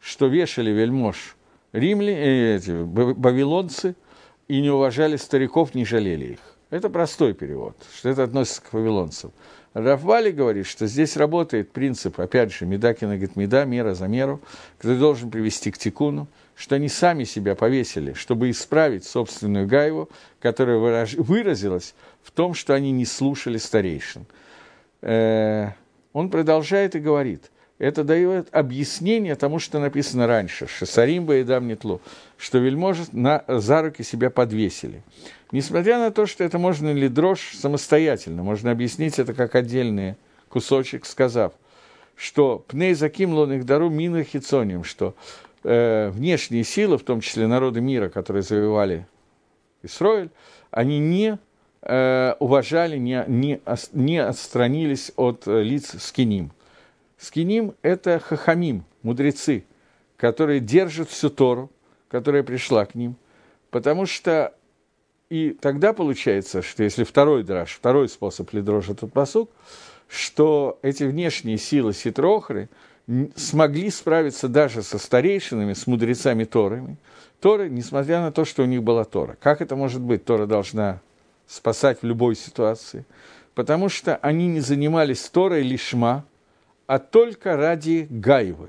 что вешали вельмож римляне, эти, вавилонцы, и не уважали стариков, не жалели их. Это простой перевод, что это относится к вавилонцам. Рав Вали говорит, что здесь работает принцип, опять же, медакина говорит, меда, мера за меру, который должен привести к тикуну, что они сами себя повесили, чтобы исправить собственную гайву, которая выраж... выразилась в том, что они не слушали старейшин. Э-э- он продолжает и говорит, это дает объяснение тому, что написано раньше, «Шесарим баэдам нетло», что вельможи на, за руки себя подвесили. Несмотря на то, что это можно ли дрожь самостоятельно, можно объяснить это как отдельный кусочек, сказав, что «пней заким лон их дару мина хицонием», что э, внешние силы, в том числе народы мира, которые завоевали Исроэль, они не э, уважали, не, не, не отстранились от э, лиц скиним. Скиним – это хахамим, мудрецы, которые держат всю Тору, которая пришла к ним, потому что и тогда получается, что если второй драж, второй способ лидрож этот пасук, что эти внешние силы ситрохры смогли справиться даже со старейшинами, с мудрецами Торами, Торы, несмотря на то, что у них была Тора. Как это может быть? Тора должна спасать в любой ситуации, потому что они не занимались Торой лишма, а только ради гайвы.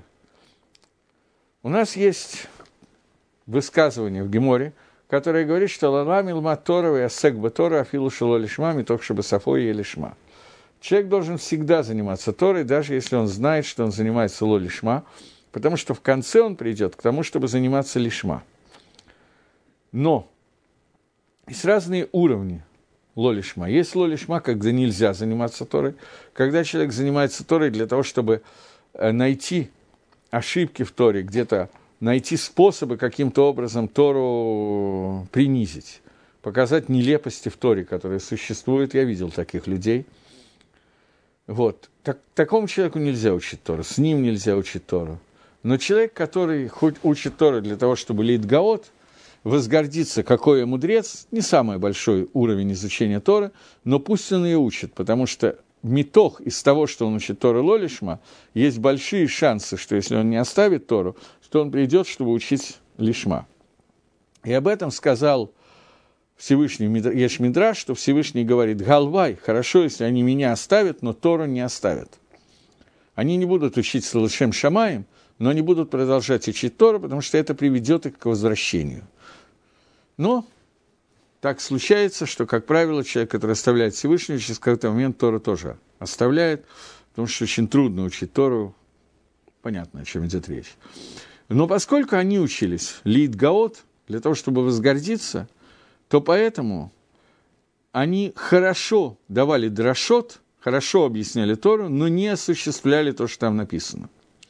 У нас есть высказывание в Геморе, которое говорит, что «Лала милма Тора и асек ба Тора афилу шело лишма, митох шеба сафо и лишма». Человек должен всегда заниматься Торой, даже если он знает, что он занимается ло лишма, потому что в конце он придет к тому, чтобы заниматься лишма. Но есть разные уровни ло-лишма. Есть ло-лишма, когда нельзя заниматься Торой, когда человек занимается Торой для того, чтобы найти ошибки в Торе, где-то найти способы каким-то образом Тору принизить, показать нелепости в Торе, которые существуют. Я видел таких людей. Вот. Так, такому человеку нельзя учить Тору, с ним нельзя учить Тору. Но человек, который хоть учит Тору для того, чтобы лейтгаот, возгордиться, какой я мудрец, не самый большой уровень изучения Торы, но пусть он ее учит, потому что митох из того, что он учит Тору ло-лишма, есть большие шансы, что если он не оставит Тору, что он придет, чтобы учить лишма. И об этом сказал Всевышний Еш Мидраш, что Всевышний говорит, «Галвай, хорошо, если они меня оставят, но Тору не оставят». Они не будут учить с Лешем Шамаем, но они будут продолжать учить Тору, потому что это приведет их к возвращению. Но так случается, что, как правило, человек, который оставляет Всевышнего, через какой-то момент Тору тоже оставляет, потому что очень трудно учить Тору, понятно, о чем идет речь. Но поскольку они учились лит гаот, для того, чтобы возгордиться, то поэтому они хорошо давали драшот, хорошо объясняли Тору, но не осуществляли то, что там написано.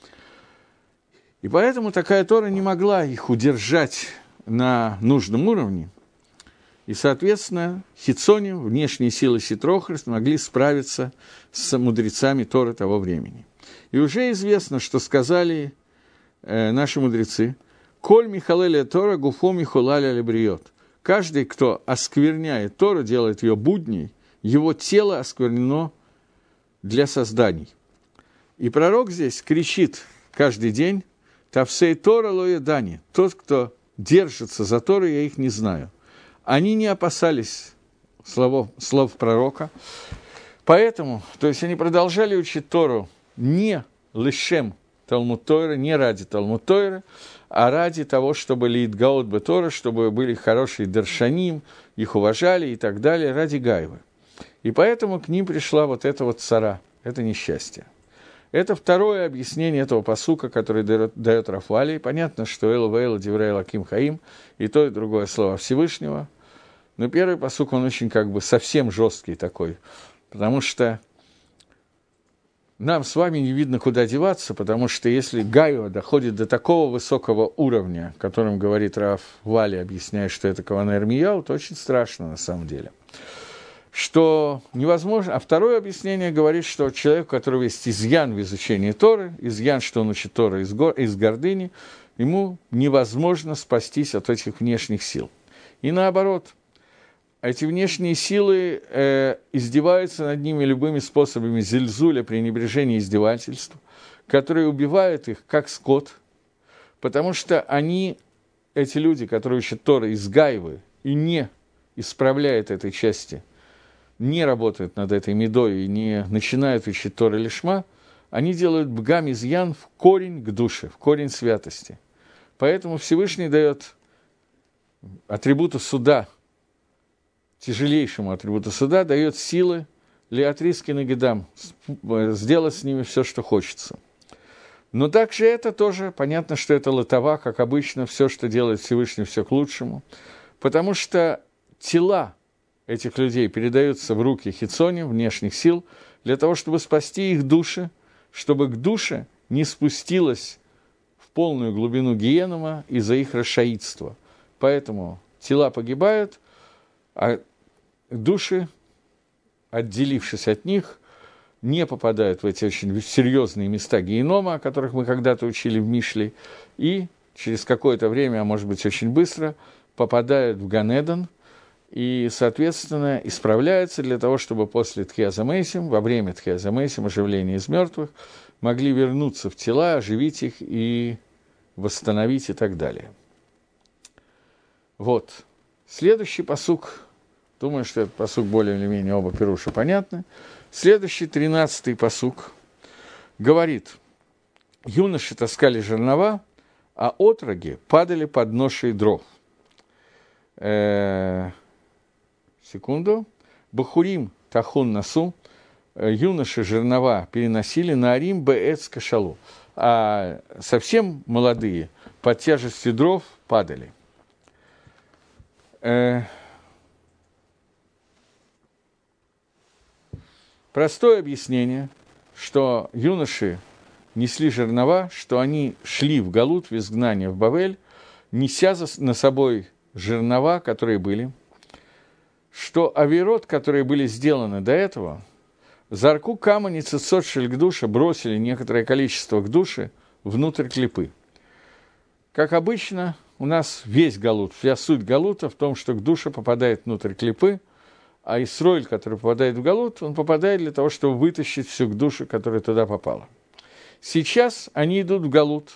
И поэтому такая Тора не могла их удержать на нужном уровне, и, соответственно, хитсоним, внешние силы ситрохры, смогли справиться с мудрецами Торы того времени. И уже известно, что сказали э, наши мудрецы, «Коль михалеля Тора гуфо михулаля лебриот». Каждый, кто оскверняет Тору, делает ее будней, его тело осквернено для созданий. И пророк здесь кричит каждый день, «Тавсей Тора лоя дани», тот, кто держится за Тору, я их не знаю. Они не опасались слов, слов пророка, поэтому, то есть они продолжали учить Тору не лишем Талмуд Тойра, не ради Талмуд Тойра, а ради того, чтобы литгаот бе Тора, чтобы были хорошие даршаним, их уважали и так далее, ради гайвы. И поэтому к ним пришла вот эта вот цара, это несчастье. Это второе объяснение этого пасука, который дает Рав Вали. Понятно, что Элу Вейла Диврей Лаким Хаим, и то, и другое слово Всевышнего. Но первый пасук, он очень как бы совсем жесткий такой, потому что нам с вами не видно, куда деваться, потому что если Гайва доходит до такого высокого уровня, о котором говорит Рав Вали, объясняя, что это Кавана Ирмияу, то очень страшно на самом деле. Что невозможно. А второе объяснение говорит, что человек, у которого есть изъян в изучении Торы, изъян, что он учит Торы из, гор, из гордыни, ему невозможно спастись от этих внешних сил. И наоборот, эти внешние силы э, издеваются над ними любыми способами зильзуля, пренебрежения, издевательства, которые убивают их, как скот, потому что они, эти люди, которые учат Тору из Гайвы и не исправляют этой части, не работают над этой медой и не начинают учить Тору лишма, они делают бгам изъян в корень к душе, в корень святости. Поэтому Всевышний дает атрибуту суда, тяжелейшему атрибуту суда, дает силы леатриски нагидам, сделать с ними все, что хочется. Но также это тоже, понятно, что это лотова, как обычно, все, что делает Всевышний, все к лучшему, потому что тела этих людей передаются в руки хицоним, внешних сил, для того, чтобы спасти их души, чтобы к душе не спустилось в полную глубину гиенума из-за их расшаидства. Поэтому тела погибают, а души, отделившись от них, не попадают в эти очень серьезные места генома, о которых мы когда-то учили в Мишле, и через какое-то время, а может быть очень быстро, попадают в Ганедон и, соответственно, исправляются для того, чтобы после Тхиаза Мейсим, во время Тхиаза Мейсим, оживления из мертвых, могли вернуться в тела, оживить их и восстановить и так далее. Вот. Следующий пасук, думаю, что этот пасук более или менее оба пируша понятны. Следующий, тринадцатый пасук, говорит: юноши таскали жернова, а отроги падали под ношей дров. Э-э- секунду. Бахурим тахун насу, юноши жернова переносили на арим бээц кашалу, а совсем молодые под тяжестью дров падали. Э-э- Простое объяснение, что юноши несли жернова, что они шли в галут, в изгнание в Бавель, неся за, на собой жернова, которые были, что авирот, которые были сделаны до этого, зарку камани цицот шельгдуша бросили некоторое количество к душе внутрь клипы. Как обычно, у нас весь галут, вся суть галута в том, что к душе попадает внутрь клипы, а Исроэль, который попадает в галут, он попадает для того, чтобы вытащить всю душу, которая туда попала. Сейчас они идут в галут,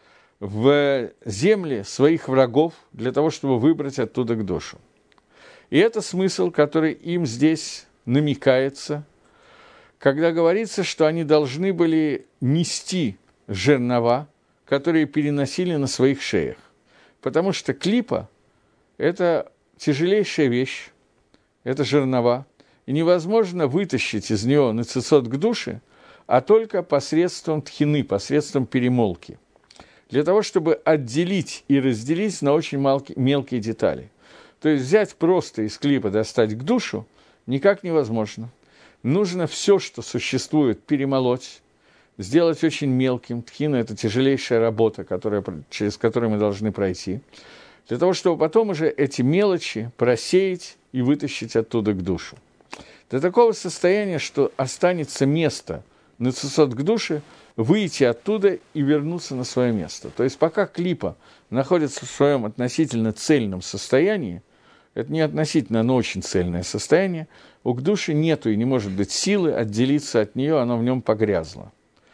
в земли своих врагов, для того, чтобы выбрать оттуда к душу. И это смысл, который им здесь намекается, когда говорится, что они должны были нести жернова, которые переносили на своих шеях. Потому что клипа – это тяжелейшая вещь, это жернова, и невозможно вытащить из него нецицот к душе, а только посредством тхины, посредством перемолки, для того, чтобы отделить и разделить на очень мелкие, мелкие детали. То есть взять просто из клипа, достать к душу, никак невозможно. Нужно все, что существует, перемолоть, сделать очень мелким. Тхина – это тяжелейшая работа, которая, через которую мы должны пройти, для того, чтобы потом уже эти мелочи просеять и вытащить оттуда к душу. До такого состояния, что останется место нецицот к душе, выйти оттуда и вернуться на свое место. То есть пока клипа находится в своем относительно цельном состоянии, это не относительно, но очень цельное состояние, у к душе нету и не может быть силы отделиться от нее, оно в нем погрязло.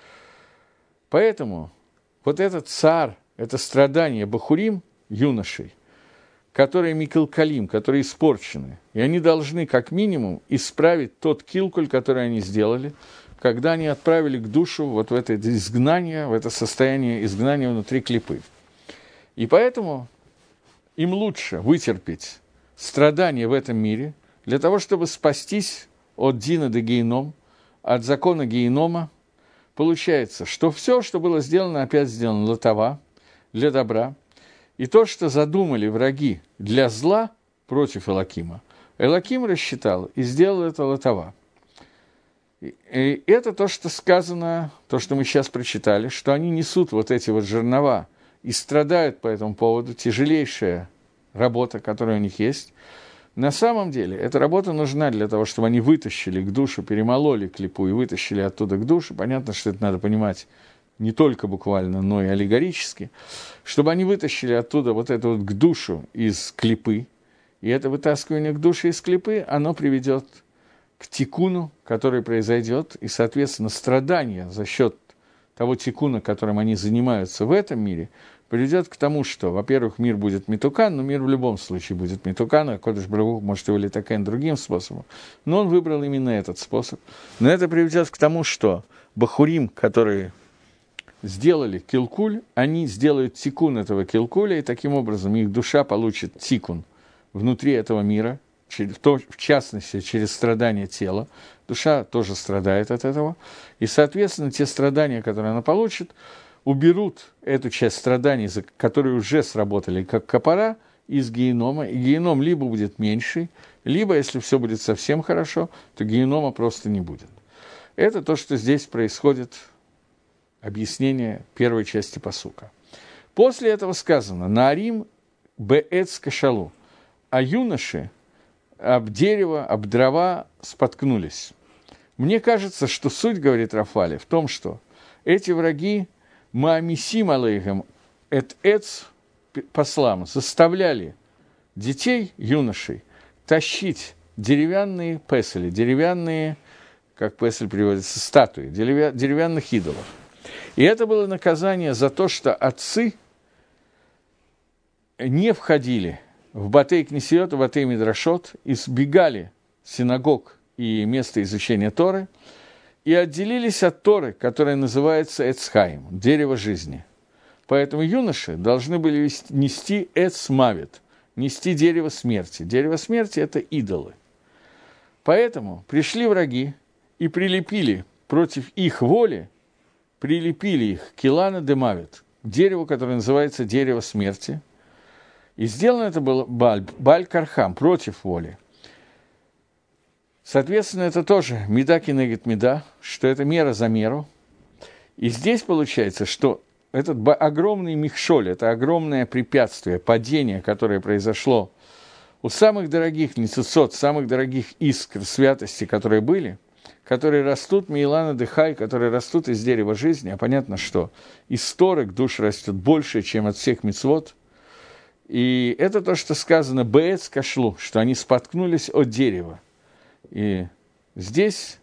Поэтому вот этот цар, это страдание бахурим, юношей, которые микалкалим, которые испорчены, и они должны как минимум исправить тот килкуль, который они сделали, когда они отправили к душу вот в это изгнание, в это состояние изгнания внутри клипы. И поэтому им лучше вытерпеть страдания в этом мире для того, чтобы спастись от дина де гейном, от закона гейнома. Получается, что все, что было сделано, опять сделано лотова, для добра. И то, что задумали враги для зла против Элокима, Элоким рассчитал и сделал это лотова. И это то, что сказано, то, что мы сейчас прочитали, что они несут вот эти вот жернова и страдают по этому поводу, тяжелейшая работа, которая у них есть. На самом деле, эта работа нужна для того, чтобы они вытащили к душу, перемололи клипу и вытащили оттуда к душу. Понятно, что это надо понимать не только буквально, но и аллегорически, чтобы они вытащили оттуда вот эту вот к душу из клипы, и это вытаскивание к душе из клипы, оно приведет к тикуну, который произойдет, и, соответственно, страдания за счет того тикуна, которым они занимаются в этом мире, приведет к тому, что, во-первых, мир будет митукан, но мир в любом случае будет митукан, а Кодеш Барух может его литакен другим способом. Но он выбрал именно этот способ. Но это приведет к тому, что бахурим, которые сделали килкуль, они сделают тикун этого килкуля, и таким образом их душа получит тикун внутри этого мира, в частности, через страдания тела. Душа тоже страдает от этого. И, соответственно, те страдания, которые она получит, уберут эту часть страданий, которые уже сработали как капара, из генома. И геном либо будет меньший, либо, если все будет совсем хорошо, то генома просто не будет. Это то, что здесь происходит, объяснение первой части пасука. После этого сказано «Наарим беэц кашалу», а юноши об дерево, об дрова споткнулись. Мне кажется, что суть, говорит Рафали, в том, что эти враги маамисим алейхем эт эц послам заставляли детей, юношей, тащить деревянные песели, деревянные, как песель переводится, статуи, деревянных идолов. И это было наказание за то, что отцы не входили в батей кнесиот, в батей мидрашот, избегали синагог и места изучения Торы, и отделились от Торы, которая называется Эцхаим, дерево жизни. Поэтому юноши должны были нести Эцмавит, нести дерево смерти. Дерево смерти – это идолы. Поэтому пришли враги и прилепили против их воли, прилепили их к Илана де Мавит, к дереву, которое называется дерево смерти. И сделано это было Баль, Баль-Кархам, против воли. Соответственно, это тоже меда кинегет меда, что это мера за меру. И здесь получается, что этот огромный михшоль, это огромное препятствие, падение, которое произошло у самых дорогих ницицот, самых дорогих искр святости, которые были, которые растут, Мейлана Дыхай, которые растут из дерева жизни, а понятно, что из торы душ растет больше, чем от всех мицвот. И это то, что сказано «бээц кашлу», что они споткнулись от дерева. И здесь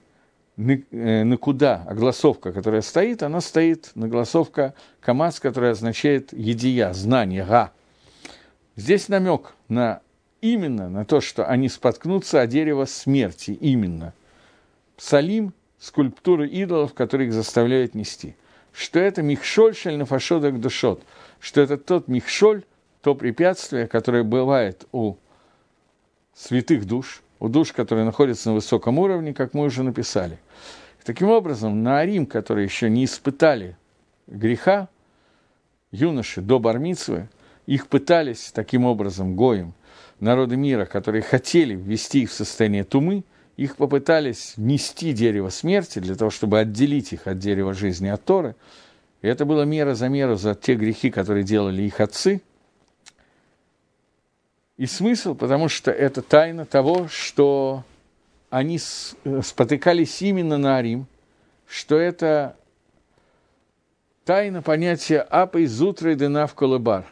накуда, огласовка, которая стоит, она стоит, нагласовка камац, которая означает «едия», «знание», «га». Здесь намек на, именно на то, что они споткнутся о дерево смерти, именно. Псалим, скульптуры идолов, которые их заставляют нести. Что это михшоль шель нафашодак душот, что это тот михшоль, то препятствие, которое бывает у святых душ, у душ, которые находятся на высоком уровне, как мы уже написали. Таким образом, наарим, которые еще не испытали греха, юноши до бар-мицвы, их пытались таким образом гоем, народы мира, которые хотели ввести их в состояние тумы, их попытались нести дерево смерти для того, чтобы отделить их от дерева жизни, от Торы. И это была мера за меру за те грехи, которые делали их отцы. И смысл, потому что это тайна того, что они спотыкались именно на Арим, что это тайна понятия «апа из утра и дынав колыбар».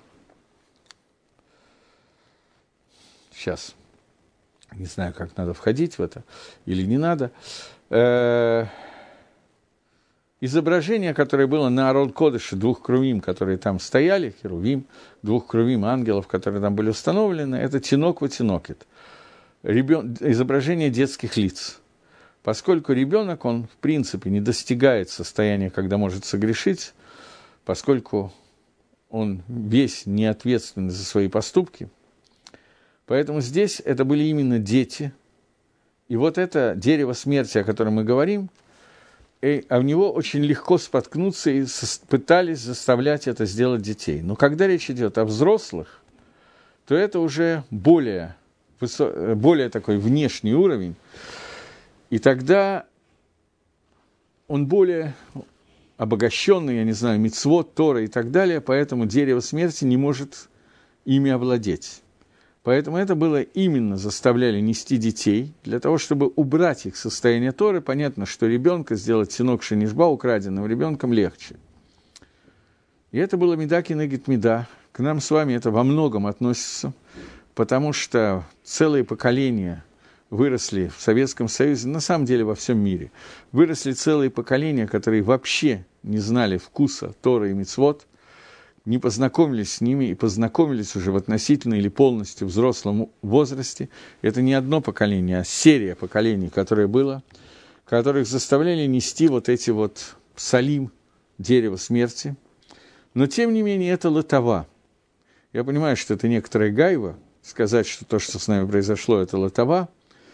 Сейчас. Не знаю, как надо входить в это или не надо. Э-э- изображение, которое было на Арон Кодыше, двух крувим, которые там стояли, херувим, двух крувим ангелов, которые там были установлены, это тинок ватинокет. Ребен... Изображение детских лиц. Поскольку ребенок, он в принципе не достигает состояния, когда может согрешить, поскольку он весь не ответственный за свои поступки, поэтому здесь это были именно дети. И вот это дерево смерти, о котором мы говорим, и, а в него очень легко споткнуться и со, пытались заставлять это сделать детей. Но когда речь идет о взрослых, то это уже более, высо, более такой внешний уровень. И тогда он более обогащенный, я не знаю, мицвот, Тора и так далее, поэтому дерево смерти не может ими овладеть. Поэтому это было именно заставляли нести детей, для того, чтобы убрать их состояние Торы. Понятно, что ребенка сделать синок шенишба украденным ребенком легче. И это было меда кинегет меда. К нам с вами это во многом относится, потому что целые поколения выросли в Советском Союзе, на самом деле во всем мире, выросли целые поколения, которые вообще не знали вкуса Торы и мицвот, не познакомились с ними и познакомились уже в относительно или полностью взрослом возрасте. Это не одно поколение, а серия поколений, которое было, которых заставляли нести вот эти вот псалим, дерево смерти. Но, тем не менее, это лотова. Я понимаю, что это некоторая гайва, сказать, что то, что с нами произошло, это лотова.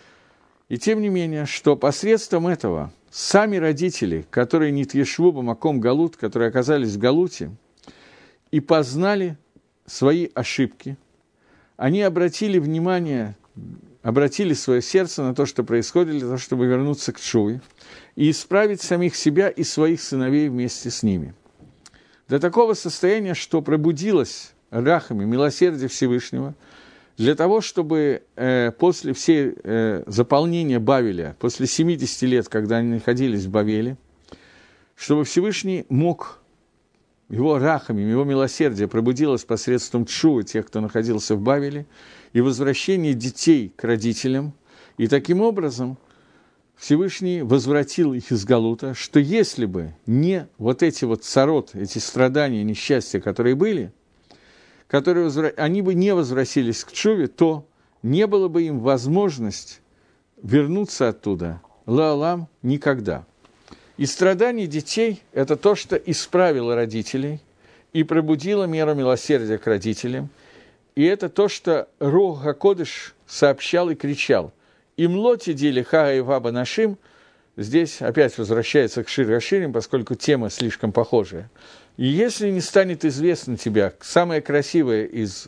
И тем не менее, что посредством этого сами родители, которые не тьешву бамаком галут, которые оказались в галуте, и познали свои ошибки, они обратили внимание, обратили свое сердце на то, что происходит, для того, чтобы вернуться к тшуве и исправить самих себя и своих сыновей вместе с ними. До такого состояния, что пробудилось рахами милосердие Всевышнего, для того, чтобы э, после всей э, заполнения Бавеля, после семидесяти лет, когда они находились в Бавеле, чтобы Всевышний мог, его рахами, его милосердие пробудилось посредством тшувы тех, кто находился в Бавеле, и возвращение детей к родителям, и таким образом Всевышний возвратил их из Галута, что если бы не вот эти вот царот, эти страдания, несчастья, которые были, которые возвра... они бы не возвратились к тшуве, то не было бы им возможность вернуться оттуда, ла-алам, никогда. И страдания детей – это то, что исправило родителей и пробудило меру милосердия к родителям. И это то, что Рух ха-Кодеш сообщал и кричал. «Им лоти дили ха и ваба нашим». Здесь опять возвращается к Шир ха-Ширим, поскольку тема слишком похожая. «И если не станет известно тебя самая красивая из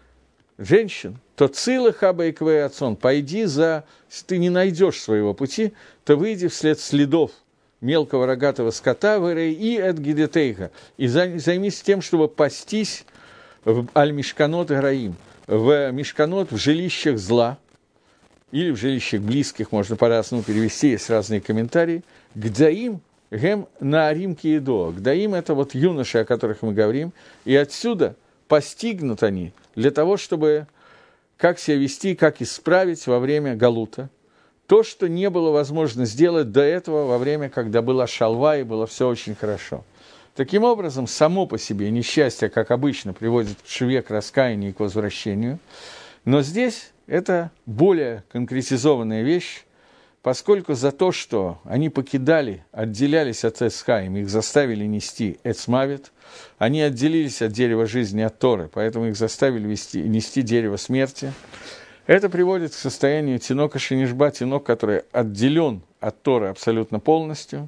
женщин, то цила хаба и квей отцон, пойди за... Если ты не найдешь своего пути, то выйди вслед следов мелкого рогатого скота в Эрей и от Гидетейха, и займись тем, чтобы пастись в Аль-Мишканот и Граим, в Мишканот, в жилищах зла, или в жилищах близких, можно по-разному перевести, есть разные комментарии, Гдаим, Гем Наарим Киедо. Гдаим – это вот юноши, о которых мы говорим, и отсюда постигнут они для того, чтобы как себя вести, как исправить во время Галута. То, что не было возможно сделать до этого, во время, когда была шалва и было все очень хорошо. Таким образом, само по себе несчастье, как обычно, приводит к шве, к раскаянию и к возвращению. Но здесь это более конкретизованная вещь, поскольку за то, что они покидали, отделялись от Эцхаим, их заставили нести Эцмавит, они отделились от дерева жизни, от Торы, поэтому их заставили вести, нести дерево смерти. Это приводит к состоянию тинока шенишба, тинок, который отделен от Торы абсолютно полностью.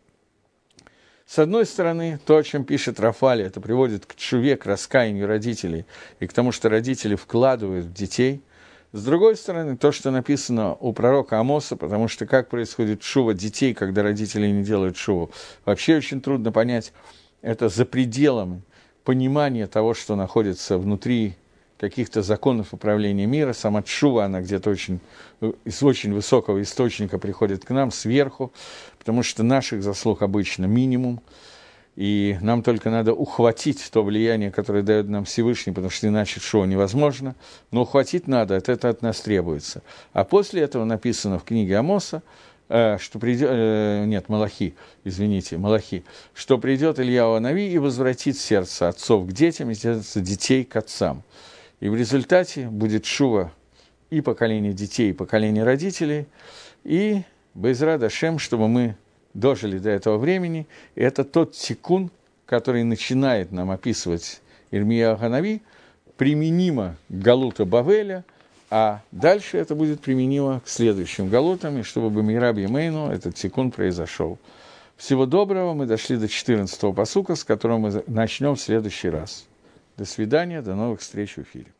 С одной стороны, то, о чем пишет Рафали, это приводит к тшуве, к раскаянию родителей и к тому, что родители вкладывают в детей. С другой стороны, то, что написано у пророка Амоса, потому что как происходит тшува детей, когда родители не делают тшуву, вообще очень трудно понять. Это за пределами понимания того, что находится внутри каких-то законов управления мира. Сама тшува, она где-то очень, из очень высокого источника приходит к нам, сверху, потому что наших заслуг обычно минимум, и нам только надо ухватить то влияние, которое дает нам Всевышний, потому что иначе тшува невозможно, но ухватить надо, это от нас требуется. А после этого написано в книге Амоса, что придет, нет, Малахи, извините, Малахи, что придет Ильяу ха-Нави и возвратит сердце отцов к детям, и сердце детей к отцам. И в результате будет шува и поколение детей, и поколение родителей, и Бейзрат Ашем, чтобы мы дожили до этого времени. И это тот тикун, который начинает нам описывать Ирмияу ха-Нави, применимо к Галуту Бавеля, а дальше это будет применимо к следующим Галутам, и чтобы б'меира б'ямейну этот тикун произошел. Всего доброго, мы дошли до четырнадцатого пасука, с которого мы начнем в следующий раз. До свидания, до новых встреч в эфире.